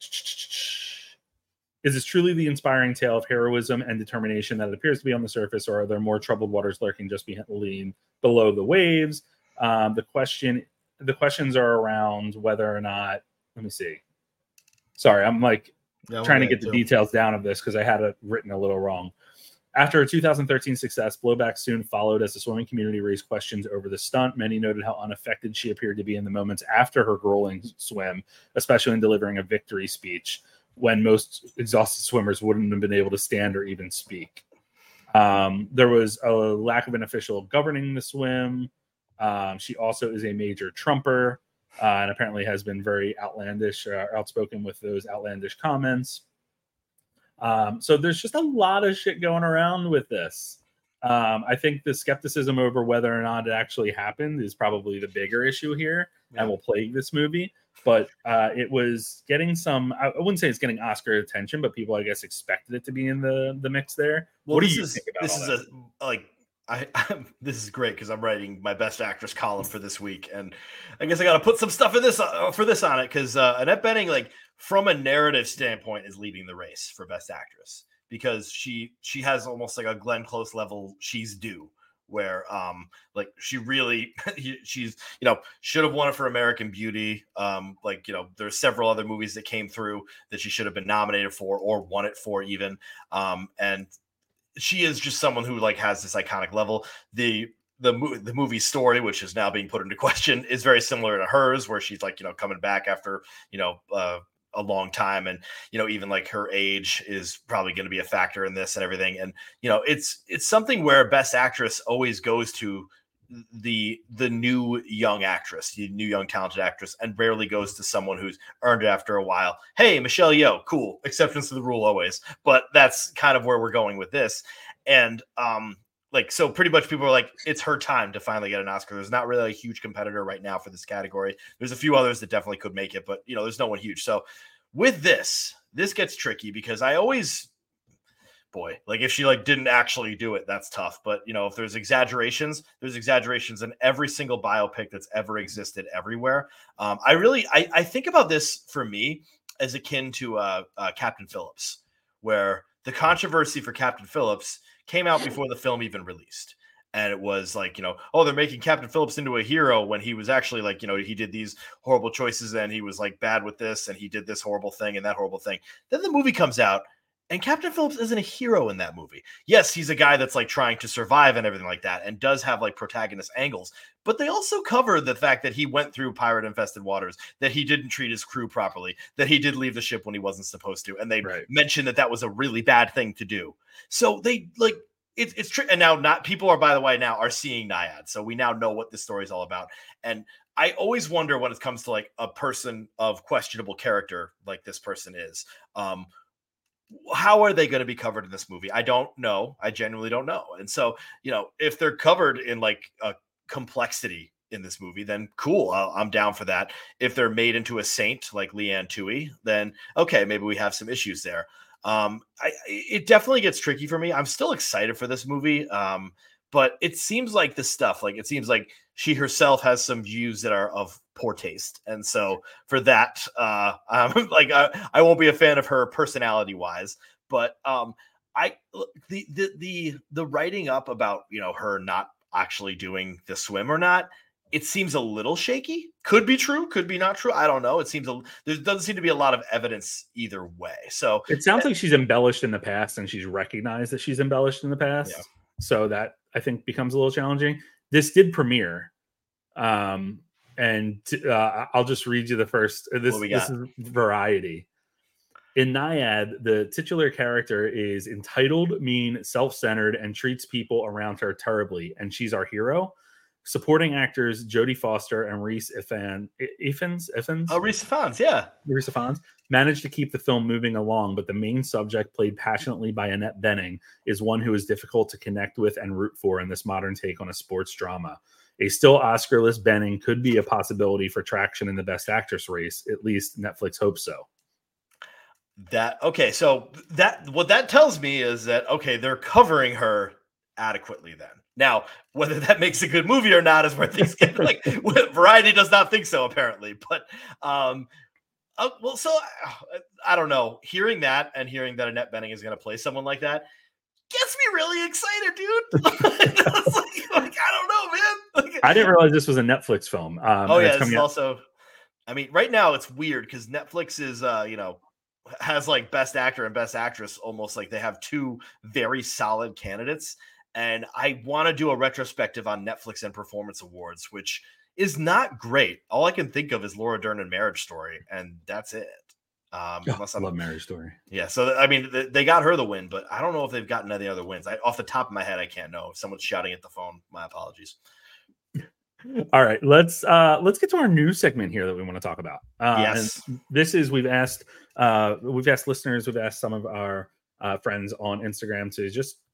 Is this truly the inspiring tale of heroism and determination that it appears to be on the surface, or are there more troubled waters lurking just below the waves? Um, the question The questions are around whether or not, let me see. Sorry, I'm like yeah, trying to get the too. details down of this because I had it written a little wrong. After a two thousand thirteen success, blowback soon followed as the swimming community raised questions over the stunt. Many noted how unaffected she appeared to be in the moments after her grueling swim, especially in delivering a victory speech when most exhausted swimmers wouldn't have been able to stand or even speak. Um, there was a lack of an official governing the swim. Um, she also is a major Trumper, uh, and apparently has been very outlandish, uh, outspoken with those outlandish comments. Um, so there's just a lot of shit going around with this. Um, I think the skepticism over whether or not it actually happened is probably the bigger issue here yeah. and will plague this movie. But uh, it was getting some, I wouldn't say it's getting Oscar attention, but people, I guess, expected it to be in the, the mix there. Well, what do this you is, think about this all is that? a, like, I, I'm, this is great because I'm writing my best actress column for this week, and I guess I got to put some stuff in this uh, for this on it because uh, Annette Bening, like from a narrative standpoint, is leading the race for best actress because she she has almost like a Glenn Close level she's due, where um like she really she's you know should have won it for American Beauty. Um, like you know there's several other movies that came through that she should have been nominated for or won it for even. Um, and she is just someone who like has this iconic level. The the movie the movie story, which is now being put into question, is very similar to hers, where she's like you know coming back after you know uh, a long time, and you know even like her age is probably going to be a factor in this and everything. And you know it's it's something where Best Actress always goes to the the new young actress, the new young talented actress, and rarely goes to someone who's earned it after a while. Hey, Michelle Yeoh, cool, exceptions to the rule always, but that's kind of where we're going with this. And um like so pretty much people are like it's her time to finally get an Oscar. There's not really a huge competitor right now for this category. There's a few others that definitely could make it, but you know there's no one huge. So with this this gets tricky because I always boy, like if she like didn't actually do it, that's tough. But you know, if there's exaggerations, there's exaggerations in every single biopic that's ever existed everywhere. Um, I really, I, I think about this for me as akin to uh, uh, Captain Phillips, where the controversy for Captain Phillips came out before the film even released. And it was like, you know, oh, they're making Captain Phillips into a hero when he was actually like, you know, he did these horrible choices and he was like bad with this and he did this horrible thing and that horrible thing. Then the movie comes out. And Captain Phillips isn't a hero in that movie. Yes, he's a guy that's like trying to survive and everything like that and does have like protagonist angles. But they also cover the fact that he went through pirate infested waters, that he didn't treat his crew properly, that he did leave the ship when he wasn't supposed to. And they right. mentioned that that was a really bad thing to do. So they like it, it's true. And now not people are, by the way, now are seeing Nyad. So we now know what this story is all about. And I always wonder when it comes to like a person of questionable character like this person is, um, how are they going to be covered in this movie? I don't know. I genuinely don't know. And so, you know, if they're covered in like a complexity in this movie, then cool. I'll, I'm down for that. If they're made into a saint like Leanne Tui, then okay, maybe we have some issues there. Um, I, it definitely gets tricky for me. I'm still excited for this movie. Um, but it seems like the stuff, like it seems like she herself has some views that are of poor taste. And so for that, uh, um, like I, I won't be a fan of her personality wise, but um, I, the, the, the, the writing up about, you know, her not actually doing the swim or not, it seems a little shaky. Could be true, could be not true. I don't know. It seems a, there doesn't seem to be a lot of evidence either way. So it sounds like she's embellished in the past and she's recognized that she's embellished in the past. Yeah. So that I think becomes a little challenging. This did premiere. Um, and uh, I'll just read you the first. This, this is Variety. In Nyad, the titular character is entitled, mean, self-centered, and treats people around her terribly. And she's our hero. Supporting actors Jodie Foster and Rhys Ifans, Ifans, Ifans, oh, Rhys Ifans, yeah, Rhys Ifans managed to keep the film moving along, but the main subject, played passionately by Annette Bening, is one who is difficult to connect with and root for in this modern take on a sports drama. A still Oscar-less Bening could be a possibility for traction in the Best Actress race. At least Netflix hopes so. That okay, so that what that tells me is that okay, they're covering her adequately then. Now, whether that makes a good movie or not is where things get like Variety does not think so apparently. But um, uh, well, so uh, I don't know. Hearing that and hearing that Annette Bening is going to play someone like that gets me really excited, dude. like, like, I don't know, man. Like, I didn't realize this was a Netflix film. Um, oh yeah, this is out- also. I mean, right now it's weird because Netflix is, uh, you know, has like Best Actor and Best Actress almost like they have two very solid candidates. And I want to do a retrospective on Netflix and Performance Awards, which is not great. All I can think of is Laura Dern and Marriage Story, and that's it. Um, oh, I love Marriage Story. Yeah, so I mean, they got her the win, but I don't know if they've gotten any other wins. I, off the top of my head, I can't know. If someone's shouting at the phone, my apologies. All right, let's uh, let's get to our news segment here that we want to talk about. Uh, yes, and this is we've asked uh, we've asked listeners, we've asked some of our uh, friends on Instagram to just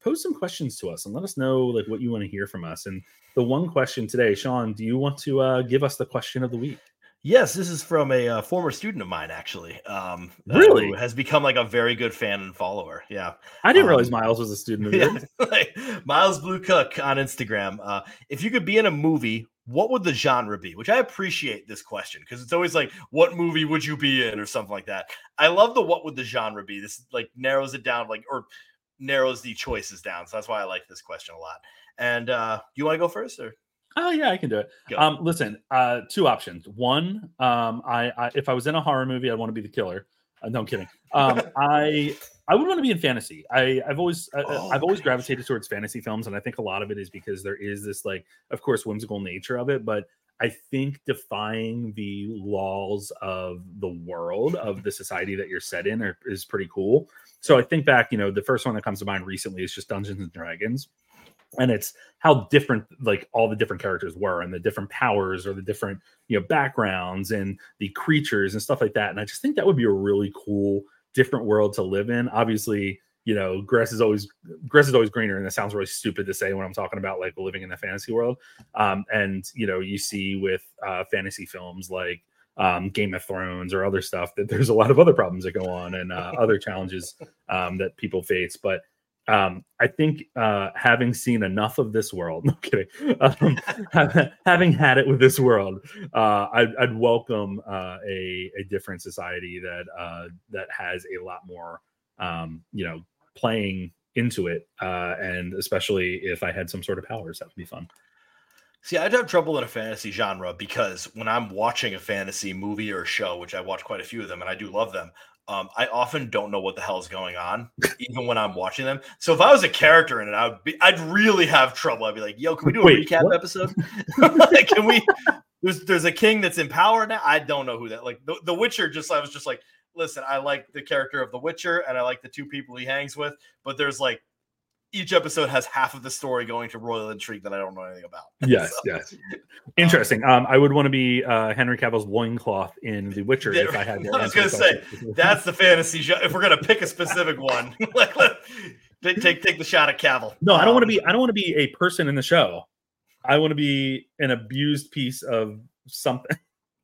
pose some questions to us and let us know like what you want to hear from us. And the one question today, Sean, do you want to uh, give us the question of the week? Yes, this is from a uh, former student of mine, actually. Um, really? Uh, who has become like a very good fan and follower. Yeah. I didn't um, realize Miles was a student of yours. Yeah, like, Miles Blue Cook on Instagram. Uh, if you could be in a movie, what would the genre be? Which I appreciate this question because it's always like, what movie would you be in or something like that. I love the what would the genre be. This like narrows it down, like or narrows the choices down. So that's why I like this question a lot. And uh, you want to go first or? Oh yeah, I can do it. Go. Um, listen, uh, two options. One, um, I, I if I was in a horror movie, I'd want to be the killer. Uh, no, I'm kidding. Um, I I would want to be in fantasy. I I've always I, oh, I've always gravitated towards fantasy films, and I think a lot of it is because there is this like, of course, whimsical nature of it, but I think defying the laws of the world of the society that you're set in are, is pretty cool. So I think back, you know, the first one that comes to mind recently is just Dungeons and Dragons. And it's how different, like all the different characters were and the different powers or the different, you know, backgrounds and the creatures and stuff like that. And I just think that would be a really cool, different world to live in. Obviously, you know, grass is always grass is always greener. And that sounds really stupid to say when I'm talking about like living in the fantasy world. Um, and, you know, you see with uh, fantasy films like um, Game of Thrones or other stuff that there's a lot of other problems that go on and uh, other challenges um, that people face. But Um, I think uh, having seen enough of this world, no kidding, um, having had it with this world, uh, I'd, I'd welcome uh, a a different society that uh, that has a lot more, um, you know, playing into it, uh, and especially if I had some sort of powers, that would be fun. See, I'd have trouble in a fantasy genre because when I'm watching a fantasy movie or show, which I watch quite a few of them, and I do love them. Um, I often don't know what the hell is going on, even when I'm watching them. So if I was a character in it, I would be, I'd really have trouble. I'd be like, yo, can we do a Wait, recap what? episode? Like, can we, there's, there's a king that's in power now. I don't know who that, like the, the Witcher, just, I was just like, listen, I like the character of the Witcher and I like the two people he hangs with, but there's like, each episode has half of the story going to royal intrigue that I don't know anything about. Yes, so, yes. Interesting. Um, I would want to be uh, Henry Cavill's loincloth in The Witcher there, if I had. I was going to say that's the fantasy show. If we're going to pick a specific one, like let, take take the shot at Cavill. No, um, I don't want to be. I don't want to be a person in the show. I want to be an abused piece of something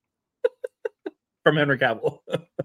from Henry Cavill.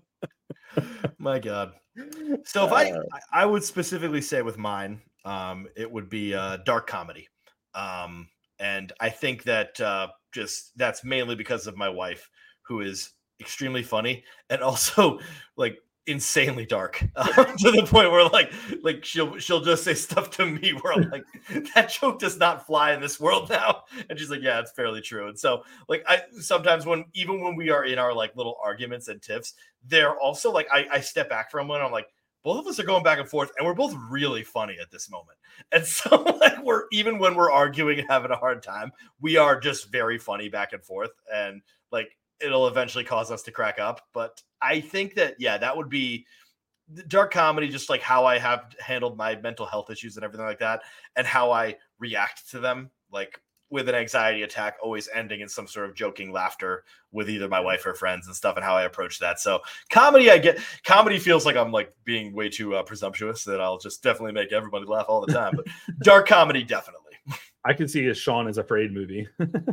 My God. So if I I would specifically say with mine. Um, it would be a dark comedy. Um, and I think that uh, just that's mainly because of my wife, who is extremely funny and also like insanely dark uh, to the point where like like she'll she'll just say stuff to me where I'm like, that joke does not fly in this world now. And she's like, yeah, it's fairly true. And so like I sometimes when even when we are in our like little arguments and tiffs, they're also like I, I step back from one. I'm like, both of us are going back and forth, and we're both really funny at this moment. And so, like, we're even when we're arguing and having a hard time, we are just very funny back and forth, and like it'll eventually cause us to crack up. But I think that yeah, that would be dark comedy, just like how I have handled my mental health issues and everything like that, and how I react to them, like with an anxiety attack, always ending in some sort of joking laughter with either my wife or friends and stuff, and how I approach that. So comedy, I get comedy feels like I'm like being way too uh, presumptuous that I'll just definitely make everybody laugh all the time. But dark comedy, definitely. I can see a Sean is Afraid movie.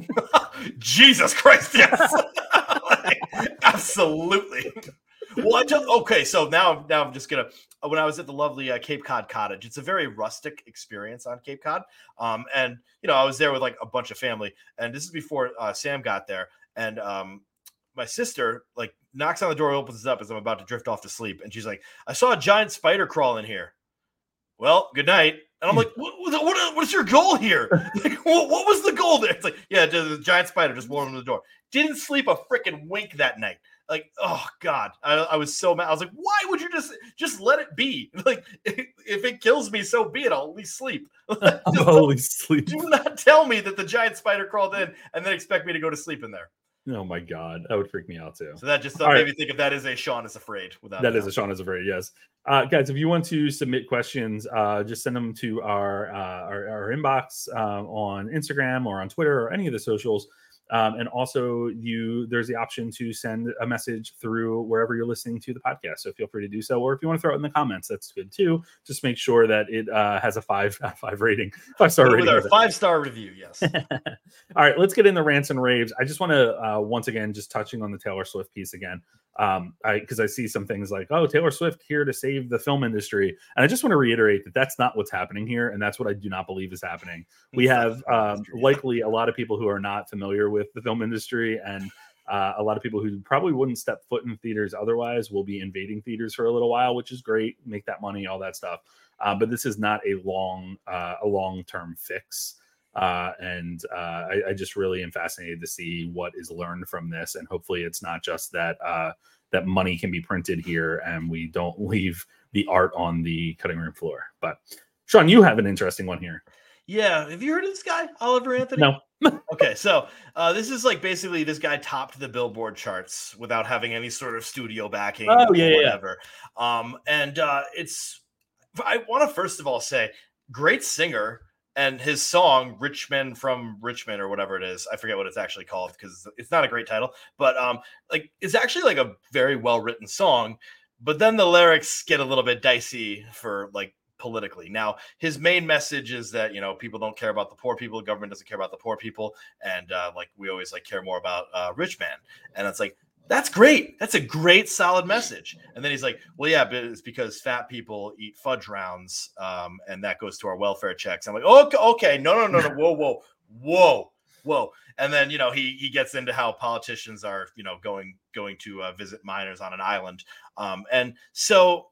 Jesus Christ, yes, like, absolutely. Well, I just, okay, so now, now I'm just gonna. When I was at the lovely uh, Cape Cod Cottage, it's a very rustic experience on Cape Cod, um, and you know I was there with like a bunch of family, and this is before uh, Sam got there, and um, my sister like knocks on the door, opens it up as I'm about to drift off to sleep, and she's like, "I saw a giant spider crawl in here." Well, good night. And I'm like, what, what, what is your goal here? Like, what, what was the goal there? It's like, yeah, the giant spider just blew into the door. Didn't sleep a freaking wink that night. Like, oh God, I, I was so mad. I was like, why would you just just let it be? Like, if, if it kills me, so be it. I'll at least sleep. Holy sleep. Do not tell me that the giant spider crawled in and then expect me to go to sleep in there. Oh my God, that would freak me out too. So that just made right. me think if that is a Sean is Afraid. Without that is a Sean is Afraid, yes. Uh, guys, if you want to submit questions, uh, just send them to our uh, our, our inbox uh, on Instagram or on Twitter or any of the socials. Um, and also, you there's the option to send a message through wherever you're listening to the podcast. So feel free to do so. Or if you want to throw it in the comments, that's good too. Just make sure that it uh, has a five a five rating, five star rating. With our five star review, yes. All right, let's get into rants and raves. I just want to uh, once again just touching on the Taylor Swift piece again, um, I because I see some things like, oh, Taylor Swift here to save the film industry, and I just want to reiterate that that's not what's happening here, and that's what I do not believe is happening. We have um, likely a lot of people who are not familiar with the film industry, and uh, a lot of people who probably wouldn't step foot in theaters otherwise will be invading theaters for a little while, which is great. Make that money, all that stuff. Uh, but this is not a long, uh, a long-term fix. Uh, and uh, I, I just really am fascinated to see what is learned from this. And hopefully it's not just that uh, that money can be printed here and we don't leave the art on the cutting room floor. But Sean, you have an interesting one here. Yeah. Have you heard of this guy, Oliver Anthony? No. Okay, so uh, this is like basically this guy topped the Billboard charts without having any sort of studio backing oh, or yeah, whatever. Yeah. Um, and uh, it's, I want to first of all say, great singer, and his song "Rich Men from Richmond" or whatever it is, I forget what it's actually called because it's not a great title, but um, like it's actually like a very well written song. But then the lyrics get a little bit dicey for like. Politically. Now, his main message is that, you know, people don't care about the poor people. The government doesn't care about the poor people. And uh, like, we always like care more about uh, rich man. And it's like, that's great. That's a great, solid message. And then he's like, well, yeah, but it's because fat people eat fudge rounds. Um, and that goes to our welfare checks. I'm like, okay, okay. No, no, no, no. Whoa, whoa, whoa, whoa. And then, you know, he, he gets into how politicians are, you know, going, going to uh, visit minors on an island. Um, and so,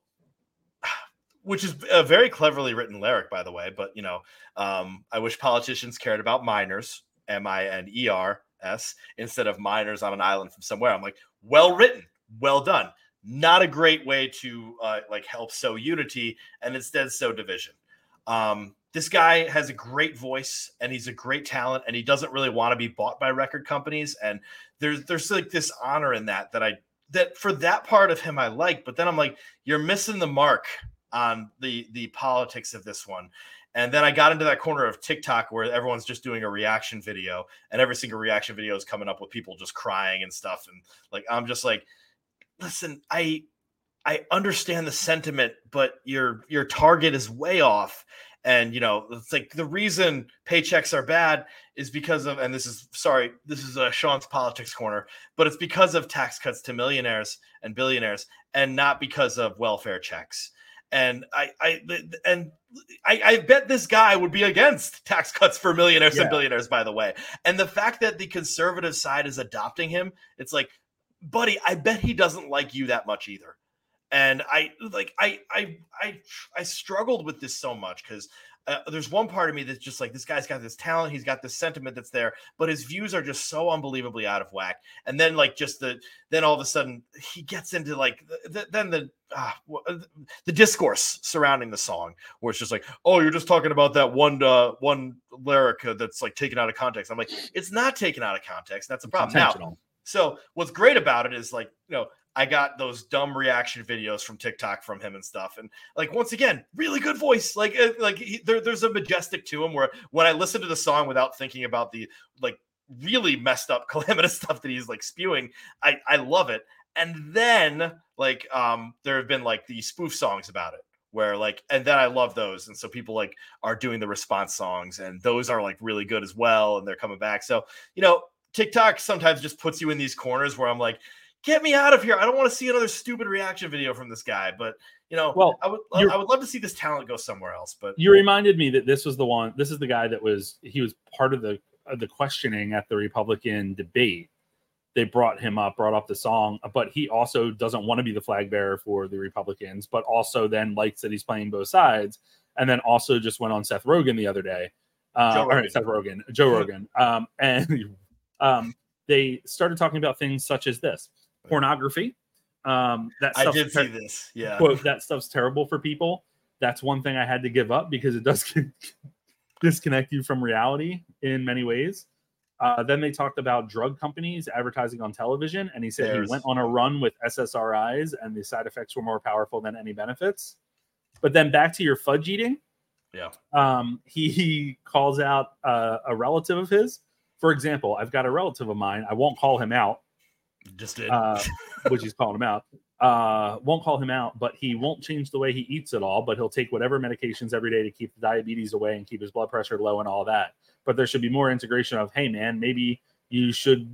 which is a very cleverly written lyric, by the way. But, you know, um, I wish politicians cared about minors, M I N E R S, instead of minors on an island from somewhere. I'm like, well written, well done. Not a great way to uh, like help sow unity and instead sow division. Um, this guy has a great voice and he's a great talent and he doesn't really want to be bought by record companies. And there's, there's like this honor in that, that I, that for that part of him, I like, but then I'm like, you're missing the mark on the the politics of this one. And then I got into that corner of TikTok where everyone's just doing a reaction video and every single reaction video is coming up with people just crying and stuff. And like, I'm just like, listen, I, I understand the sentiment, but your, your target is way off. And, you know, it's like the reason paychecks are bad is because of, and this is, sorry, this is a Sean's politics corner, but it's because of tax cuts to millionaires and billionaires and not because of welfare checks. And I, I, and I, I bet this guy would be against tax cuts for millionaires yeah. and billionaires, by the way. And the fact that the conservative side is adopting him, it's like, buddy, I bet he doesn't like you that much either. And I like, I, I, I, I struggled with this so much because uh, there's one part of me that's just like, this guy's got this talent. He's got this sentiment that's there, but his views are just so unbelievably out of whack. And then like, just the, then all of a sudden he gets into like, the, then the, uh, the discourse surrounding the song where it's just like, oh, you're just talking about that one, uh, one lyric that's like taken out of context. I'm like, it's not taken out of context. That's a problem. Now, so what's great about it is like, you know, I got those dumb reaction videos from TikTok from him and stuff. And like, once again, really good voice. Like, uh, like he, there, there's a majestic to him where when I listen to the song without thinking about the like really messed up calamitous stuff that he's like spewing, I, I love it. And then like, um, there have been like these spoof songs about it where like, and then I love those. And so people like are doing the response songs and those are like really good as well. And they're coming back. So, you know, TikTok sometimes just puts you in these corners where I'm like, get me out of here. I don't want to see another stupid reaction video from this guy. But, you know, well, I would I would love to see this talent go somewhere else. But you reminded me that this was the one. This is the guy that was he was part of the of the questioning at the Republican debate. They brought him up, brought up the song, but he also doesn't want to be the flag bearer for the Republicans, but also then likes that he's playing both sides. And then also just went on Seth Rogen the other day. Uh, Joe Rogan. All right, Seth Rogen, Joe Rogan. Um, and um, they started talking about things such as this. Pornography. Um, that I did ter- see this. Yeah. Quote, that stuff's terrible for people. That's one thing I had to give up because it does disconnect you from reality in many ways. Uh, then they talked about drug companies advertising on television. And he said There's... he went on a run with S S R Is and the side effects were more powerful than any benefits. But then back to your fudge eating. Yeah. Um, he, he calls out uh, a relative of his for example, I've got a relative of mine. I won't call him out. Just did. Uh, which he's calling him out. Uh, won't call him out, but he won't change the way he eats at all. But he'll take whatever medications every day to keep the diabetes away and keep his blood pressure low and all that. But there should be more integration of, hey man, maybe you should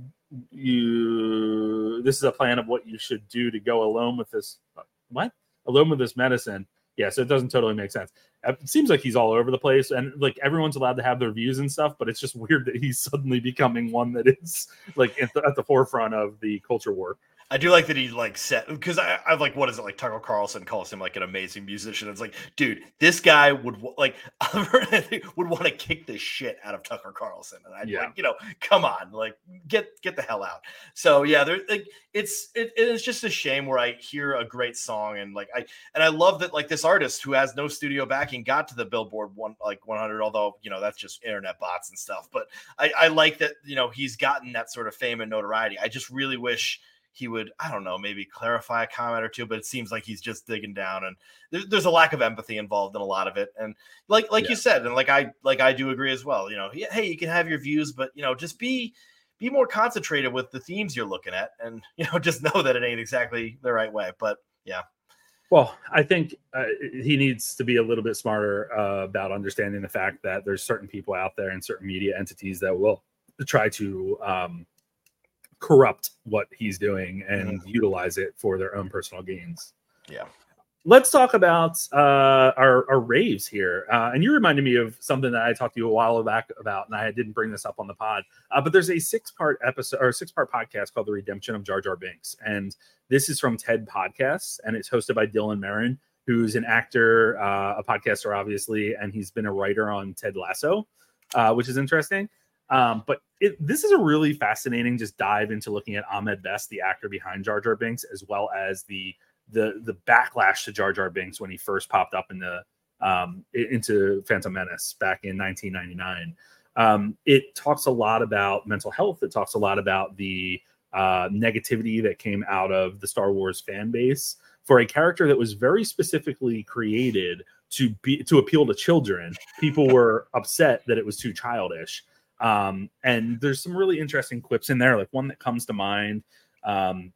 you. This is a plan of what you should do to go alone with this. What alone with this medicine? Yeah, so it doesn't totally make sense. It seems like he's all over the place, and like everyone's allowed to have their views and stuff, but it's just weird that he's suddenly becoming one that is like at the, at the forefront of the culture war. I do like that he like said, because I, I like, what is it, like Tucker Carlson calls him like an amazing musician. It's like, dude, this guy would like would want to kick the shit out of Tucker Carlson, and I'd yeah. like, you know, come on, like get get the hell out. So yeah, there like it's it, it's just a shame where I hear a great song and like I and I love that like this artist who has no studio backing got to the Billboard one like one hundred, although you know that's just internet bots and stuff. But I, I like that you know he's gotten that sort of fame and notoriety. I just really wish he would, I don't know, maybe clarify a comment or two, but it seems like he's just digging down, and there, there's a lack of empathy involved in a lot of it. And like, like yeah. you said, and like I, like I do agree as well. You know, hey, you can have your views, but you know, just be, be more concentrated with the themes you're looking at, and you know, just know that it ain't exactly the right way. But yeah. Well, I think uh, he needs to be a little bit smarter uh, about understanding the fact that there's certain people out there and certain media entities that will try to. Um, corrupt what he's doing and mm-hmm. utilize it for their own personal gains. Yeah. Let's talk about uh, our, our raves here. Uh, and you reminded me of something that I talked to you a while back about, and I didn't bring this up on the pod. Uh, but there's a six-part episode or six-part podcast called The Redemption of Jar Jar Binks. And this is from TED Podcasts, and it's hosted by Dylan Marin, who's an actor, uh, a podcaster, obviously, and he's been a writer on Ted Lasso, uh, which is interesting. Um, but it, this is a really fascinating just dive into looking at Ahmed Best, the actor behind Jar Jar Binks, as well as the the the backlash to Jar Jar Binks when he first popped up in the um, into Phantom Menace back in nineteen ninety-nine. Um, it talks a lot about mental health. It talks a lot about the uh, negativity that came out of the Star Wars fan base for a character that was very specifically created to be to appeal to children. People were upset that it was too childish. Um, and there's some really interesting clips in there. Like one that comes to mind um,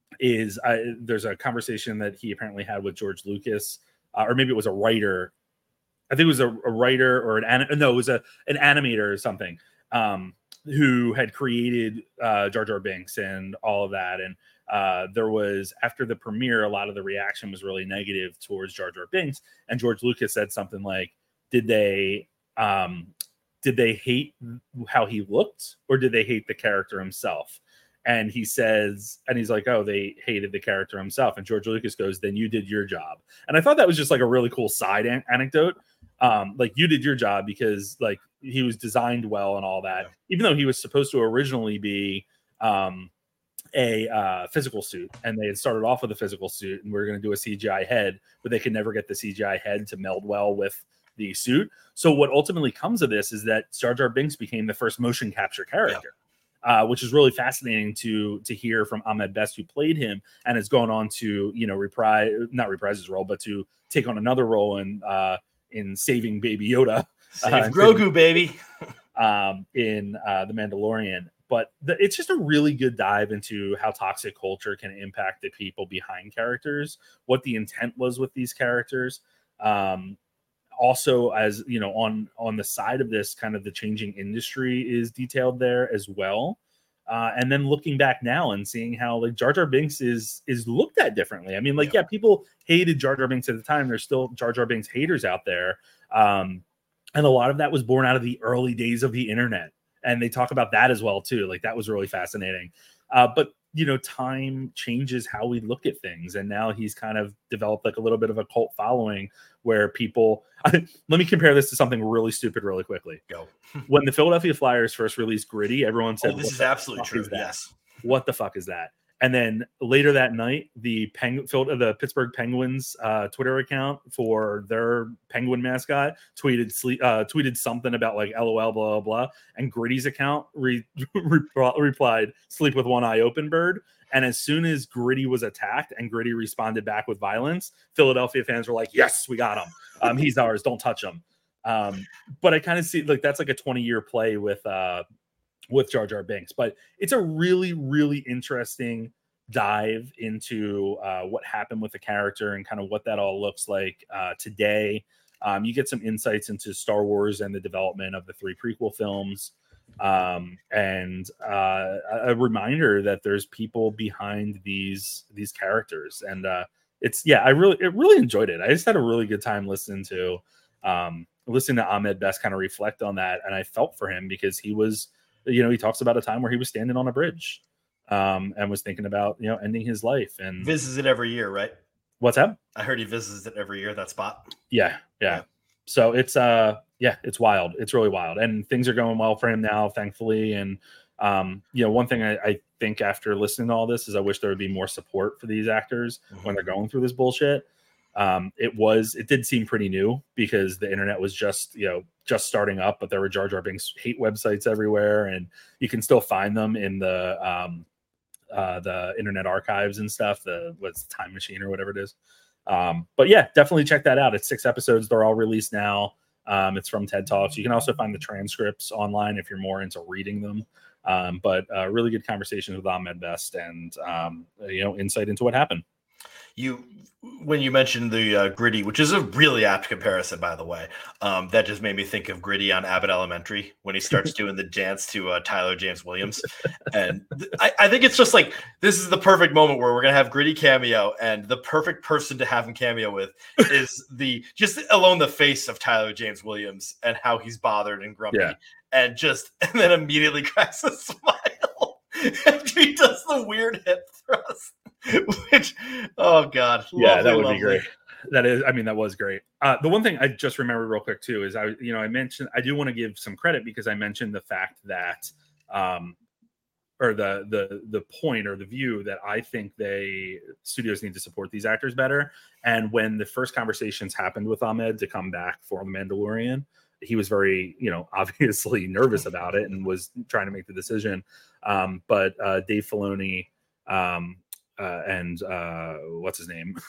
is I, there's a conversation that he apparently had with George Lucas, uh, or maybe it was a writer. I think it was a, a writer or an no, it was a an animator or something um, who had created uh, Jar Jar Binks and all of that. And uh, there was after the premiere, a lot of the reaction was really negative towards Jar Jar Binks. And George Lucas said something like, "Did they?" Um, Did they hate how he looked, or did they hate the character himself? And he says, and he's like, oh, they hated the character himself. And George Lucas goes, then you did your job. And I thought that was just like a really cool side an- anecdote. Um, like you did your job because like he was designed well and all that, yeah. even though he was supposed to originally be um, a uh, physical suit, and they had started off with a physical suit, and we we're going to do a C G I head, but they could never get the C G I head to meld well with the suit. So what ultimately comes of this is that Jar Jar Binks became the first motion capture character, yeah. uh, which is really fascinating to to hear from Ahmed Best, who played him and has gone on to you know reprise not reprise his role, but to take on another role in uh, in saving Baby Yoda, Save uh, Grogu, baby, um, in uh, The Mandalorian. But the, it's just a really good dive into how toxic culture can impact the people behind characters, what the intent was with these characters. Um, Also, as you know, on on the side of this, kind of the changing industry is detailed there as well. Uh, and then looking back now and seeing how like Jar Jar Binks is is looked at differently. I mean, like, yeah, yeah people hated Jar Jar Binks at the time. There's still Jar Jar Binks haters out there. Um, and a lot of that was born out of the early days of the internet. And they talk about that as well, too. Like, that was really fascinating. Uh, but you know, time changes how we look at things. And now he's kind of developed like a little bit of a cult following where people, let me compare this to something really stupid really quickly. Go. When the Philadelphia Flyers first released Gritty, everyone said, oh, this is absolutely true. Is yes. What the fuck is that? And then later that night, the Peng- the Pittsburgh Penguins uh, Twitter account for their Penguin mascot tweeted sleep, uh, tweeted something about like LOL, blah, blah, blah. And Gritty's account re- re- replied, sleep with one eye open, bird. And as soon as Gritty was attacked and Gritty responded back with violence, Philadelphia fans were like, yes, we got him. Um, he's ours. Don't touch him. Um, but I kind of see like that's like a twenty year play with uh, with Jar Jar Binks. But it's a really, really interesting dive into uh, what happened with the character and kind of what that all looks like uh, today. Um, you get some insights into Star Wars and the development of the three prequel films. Um, and uh, a reminder that there's people behind these these characters. And uh, it's, yeah, I really, it really enjoyed it. I just had a really good time listening to um, listening to Ahmed Best kind of reflect on that. And I felt for him because he was, you know, he talks about a time where he was standing on a bridge um, and was thinking about, you know, ending his life. And visits it every year, right? What's that? I heard he visits it every year, that spot. Yeah, yeah. So it's uh yeah, it's wild. It's really wild. And things are going well for him now, thankfully. And um, you know, one thing I, I think after listening to all this is I wish there would be more support for these actors mm-hmm. when they're going through this bullshit. Um, it was it did seem pretty new because the internet was just, you know, just starting up, but there were Jar Jar Binks hate websites everywhere, and you can still find them in the um uh the Internet Archives and stuff, the what's Time Machine or whatever it is. Um but yeah, definitely check that out. It's six episodes. They're all released now. Um it's from TED Talks. You can also find the transcripts online if you're more into reading them. Um but uh really good conversations with Ahmed Best and um you know insight into what happened. You, when you mentioned the uh, Gritty, which is a really apt comparison, by the way, um, that just made me think of Gritty on Abbott Elementary when he starts doing the dance to uh, Tyler James Williams. And th- I, I think it's just like, this is the perfect moment where we're going to have Gritty cameo, and the perfect person to have him cameo with is the, just alone the face of Tyler James Williams and how he's bothered and grumpy yeah. and just, and then immediately cracks a smile. And he does the weird hip thrust. Which, oh god, yeah, lovely, that would lovely. be great. That is, I mean, that was great. Uh, the one thing I just remembered real quick too is I, you know, I mentioned I do want to give some credit because I mentioned the fact that, um, or the the the point or the view that I think they studios need to support these actors better. And when the first conversations happened with Ahmed to come back for The Mandalorian, he was very, you know, obviously nervous about it and was trying to make the decision. Um, but uh, Dave Filoni. Um, Uh, and uh, what's his name?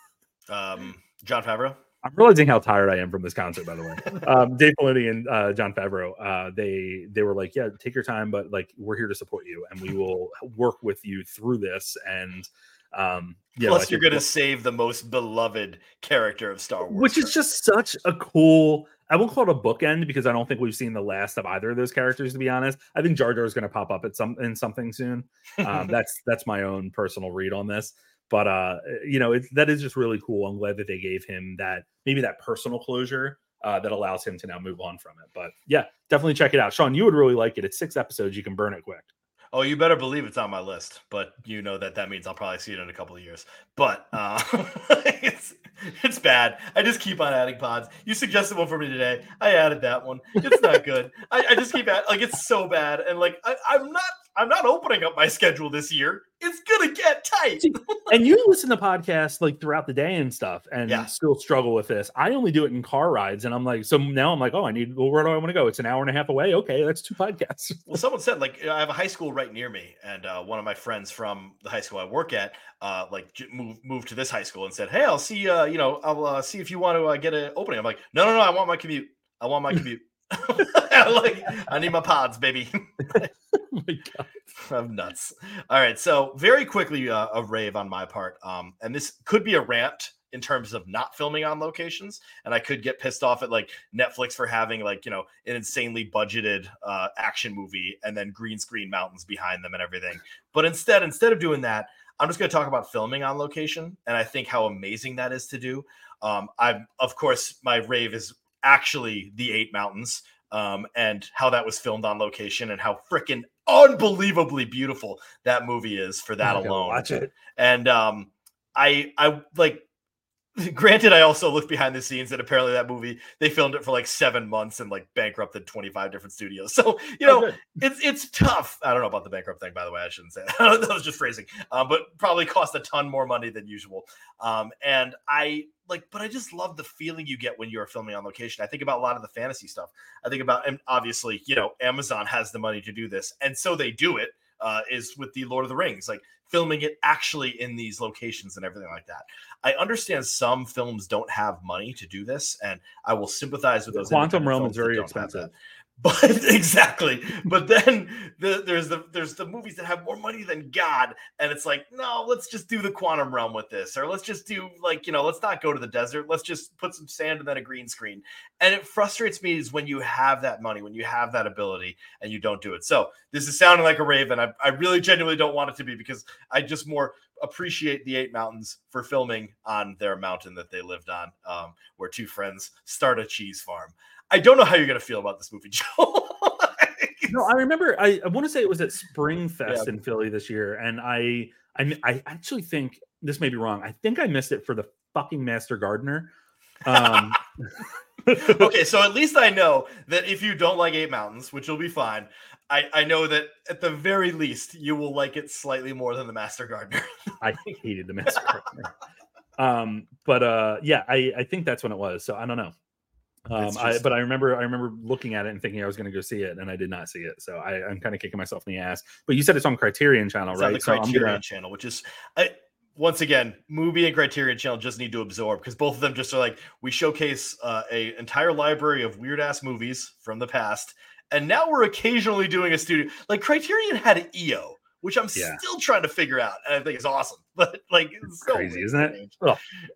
um, Jon Favreau. I'm realizing how tired I am from this concert, by the way. um, Dave Filoni and uh, Jon Favreau, uh, they they were like, yeah, take your time, but like we're here to support you, and we will work with you through this. And um, yeah, plus, like, you're going to save the most beloved character of Star Wars, which is just such a cool. I won't call it a bookend because I don't think we've seen the last of either of those characters, to be honest. I think Jar Jar is going to pop up at some in something soon. Um, that's that's my own personal read on this. But uh, you know, it's, that is just really cool. I'm glad that they gave him that maybe that personal closure uh, that allows him to now move on from it. But yeah, definitely check it out. Sean, you would really like it. It's six episodes. You can burn it quick. Oh, you better believe it's on my list, but you know that that means I'll probably see it in a couple of years. But uh, it's it's bad. I just keep on adding pods. You suggested one for me today. I added that one. It's not good. I, I just keep adding, like it's so bad, and like I, I'm not I'm not opening up my schedule this year. It's gonna get tight. And you listen to podcasts like throughout the day and stuff, and yeah. still struggle with this. I only do it in car rides, and I'm like, so now I'm like, oh, I need. Well, where do I want to go? It's an hour and a half away. Okay, that's two podcasts. Well, someone said like I have a high school right near me, and uh, one of my friends from the high school I work at, uh, like moved moved to this high school and said, hey, I'll see. Uh, you know, I'll uh, see if you want to uh, get an opening. I'm like, no, no, no, I want my commute. I want my commute. Like I need my pods, baby. Oh my God. I'm nuts. All right, so very quickly, uh, a rave on my part, um, and this could be a rant in terms of not filming on locations, and I could get pissed off at like Netflix for having like you know an insanely budgeted uh, action movie and then green screen mountains behind them and everything. But instead, instead of doing that, I'm just going to talk about filming on location, and I think how amazing that is to do. Um, I'm of course my rave is actually The Eight Mountains. Um, and how that was filmed on location and how freaking unbelievably beautiful that movie is for that alone. Watch it. And um, I, I like, granted, I also looked behind the scenes and apparently that movie, they filmed it for like seven months and like bankrupted twenty-five different studios. So, you know, oh, it's, it's tough. I don't know about the bankrupt thing, by the way, I shouldn't say that. That was just phrasing, um, but probably cost a ton more money than usual. Um, and I, Like, but I just love the feeling you get when you're filming on location. I think about a lot of the fantasy stuff. I think about, and obviously, you know, Amazon has the money to do this. And so they do it, uh, is with the Lord of the Rings, like filming it actually in these locations and everything like that. I understand some films don't have money to do this, and I will sympathize with those. Quantum Realm is very expensive. But exactly. But then the, there's the there's the movies that have more money than God, and it's like, no, let's just do the quantum realm with this, or let's just do like, you know, let's not go to the desert. Let's just put some sand and then a green screen. And it frustrates me is when you have that money, when you have that ability, and you don't do it. So this is sounding like a Raven. I, I really genuinely don't want it to be, because I just more appreciate the Eight Mountains for filming on their mountain that they lived on, um, where two friends start a cheese farm. I don't know how you're going to feel about this movie, Joe. No, I remember. I, I want to say it was at Spring Fest Yeah. in Philly this year, and I, I, I actually think this may be wrong. I think I missed it for the fucking Master Gardener. Um, Okay, so at least I know that if you don't like Eight Mountains, which will be fine, I, I know that at the very least you will like it slightly more than the Master Gardener. I hated the Master Gardener. Um, but uh, yeah, I, I think that's when it was. So I don't know. Um, It's I, just- but I remember, I remember looking at it and thinking I was going to go see it, and I did not see it. So I, I'm kind of kicking myself in the ass. But you said it's on Criterion Channel, It's right? on the So I'm Criterion gonna- channel, which is I, once again, Movie and Criterion channel just need to absorb, because both of them just are like, we showcase uh, a entire library of weird ass movies from the past, and now we're occasionally doing a studio. Like Criterion had an E O, which I'm Yeah. still trying to figure out, and I think it's awesome. But like, it's so Crazy, weird. isn't it? Ugh.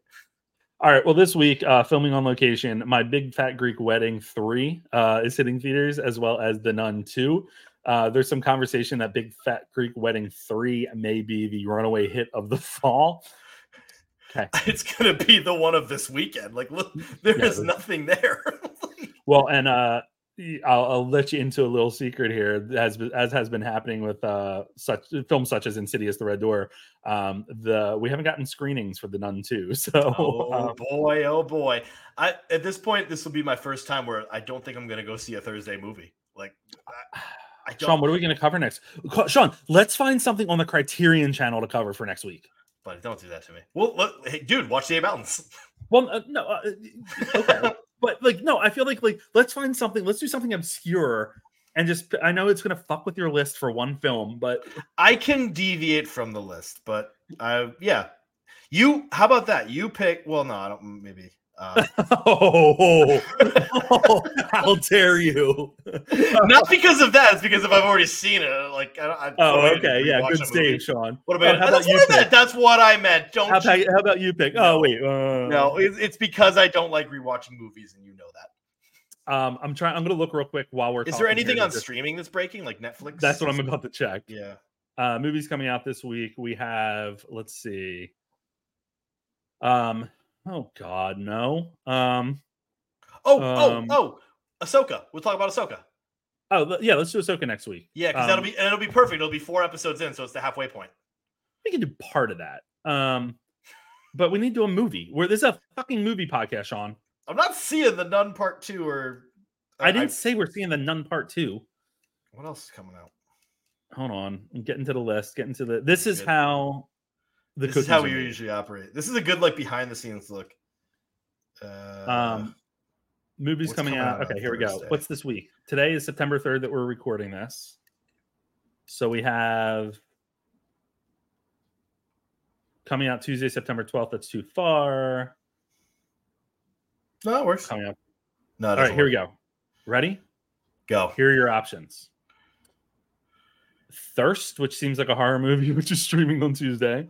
All right. Well, this week, uh, filming on location, My Big Fat Greek Wedding three uh, is hitting theaters, as well as The Nun two. Uh, there's some conversation that Big Fat Greek Wedding three may be the runaway hit of the fall. Okay. It's gonna be the one of this weekend. Like, look, there Yeah, is there's- nothing there. Well, and uh, I'll, I'll let you into a little secret here, as as has been happening with uh, such films such as Insidious: The Red Door. Um, the we haven't gotten screenings for The Nun two, so Oh um, boy, oh boy! I at this point, this will be my first time where I don't think I'm gonna go see a Thursday movie. Like, I, I don't. Sean, what are we going to cover next? Co- Sean, let's find something on the Criterion Channel to cover for next week. But don't do that to me. Well, look, hey, dude, watch the Eight Mountains. Well, uh, no, uh, okay, but like, no, I feel like like let's find something. Let's do something obscure, and just I know it's gonna fuck with your list for one film, but I can deviate from the list, but uh, yeah, you. How about that? You pick. Well, no, I don't. Maybe. Uh, oh, oh, how dare you? not because of that. It's because if I've already seen it. Like, I don't. I, Oh, what am I gonna okay, do, yeah, rewatch good a movie? save, Sean. What about? Oh, how that's about you what I pick? meant. That's what I meant. Don't. How about, you- how about you pick? No. Oh, wait, uh, No, it, it's because I don't like rewatching movies, and you know that. Um, I'm trying. I'm gonna look real quick while we're. Is there talking anything here. on Just- streaming that's breaking, like Netflix? That's what I'm about to check. Yeah. Uh, movies coming out this week. We have. Let's see. Um. Oh God, no. Um. Oh, Um, oh, oh, Ahsoka. We'll talk about Ahsoka. Oh le- yeah, let's do Ahsoka next week. Yeah, because Um, that'll be and it'll be perfect. It'll be four episodes in, so it's the halfway point. We can do part of that. Um, but we need to do a movie. Where this is a fucking movie podcast, Sean. I'm not seeing the Nun Part Two or. I didn't say we're seeing the Nun Part Two. What else is coming out? Hold on, I'm getting to the list. Getting to the. This is Good. how. The This is how we cookies are made. usually operate. This is a good like behind the scenes look. Uh, Um, movies what's coming coming out. out on Okay, here we go. Thursday? What's this week? Today is September third that we're recording this. So we have coming out Tuesday, September twelfth. That's too far. no, it works. Coming up. No, All right, here we go. Ready? go. Here are your options. Thirst, which seems like a horror movie, which is streaming on Tuesday.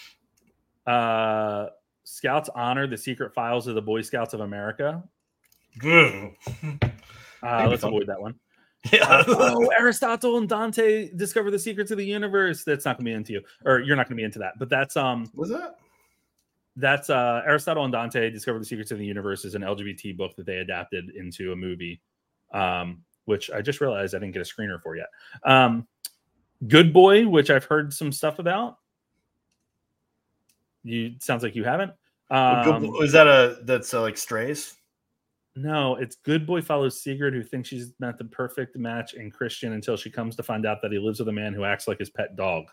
Uh, Scouts Honor: The Secret Files of the Boy Scouts of America. Go. Uh, Maybe let's fun. avoid that one. Yeah. Uh, oh, Aristotle and Dante discover the secrets of the universe. That's not going to be into you, or you're not going to be into that. But that's um, Was that? that's uh, Aristotle and Dante discover the secrets of the universe is an L G B T book that they adapted into a movie, um, which I just realized I didn't get a screener for yet. Um, Good Boy, which I've heard some stuff about. You sounds like you haven't. Um, Good- is that a that's uh, like Strays? No, it's Good Boy follows Sigrid, who thinks she's met the perfect match in Christian until she comes to find out that he lives with a man who acts like his pet dog.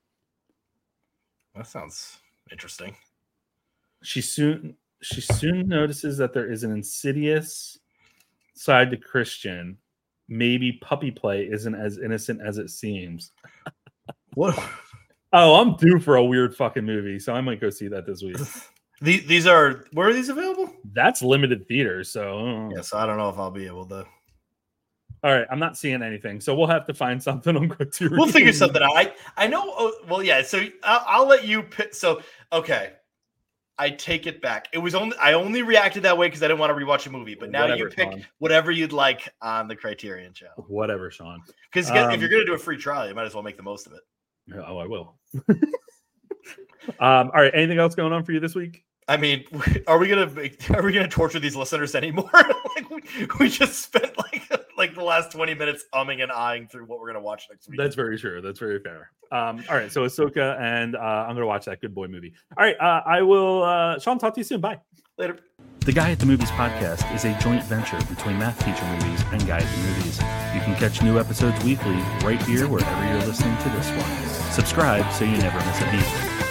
That sounds interesting. She soon she soon notices that there is an insidious side to Christian. Maybe puppy play isn't as innocent as it seems. What? Oh, I'm due for a weird fucking movie, so I might go see that this week. These these are where are these available? That's limited theater, so uh, Yes, I don't know if I'll be able to. All right, I'm not seeing anything, so we'll have to find something on Criterion. We'll figure something out. I I know. Oh, well, yeah. So I'll, I'll let you pick. So okay, I take it back. It was only I only reacted that way because I didn't want to rewatch a movie. But now Whatever, you pick Sean. whatever you'd like on the Criterion channel. Whatever, Sean. Because Um, if you're going to do a free trial, you might as well make the most of it. Oh, I will. um, all right. Anything else going on for you this week? I mean, are we gonna make, are we gonna torture these listeners anymore? like we, we just spent like like the last twenty minutes umming and eyeing through what we're gonna watch next week. That's very true. That's very fair. Um, all right. So Ahsoka, and uh, I'm gonna watch that Good Boy movie. All right. Uh, I will. Uh, Sean, talk to you soon. Bye. Later. The Guy at the Movies podcast is a joint venture between Math Teacher Movies and Guy at the Movies. You can catch new episodes weekly right here wherever you're listening to this one. Subscribe so you never miss a beat.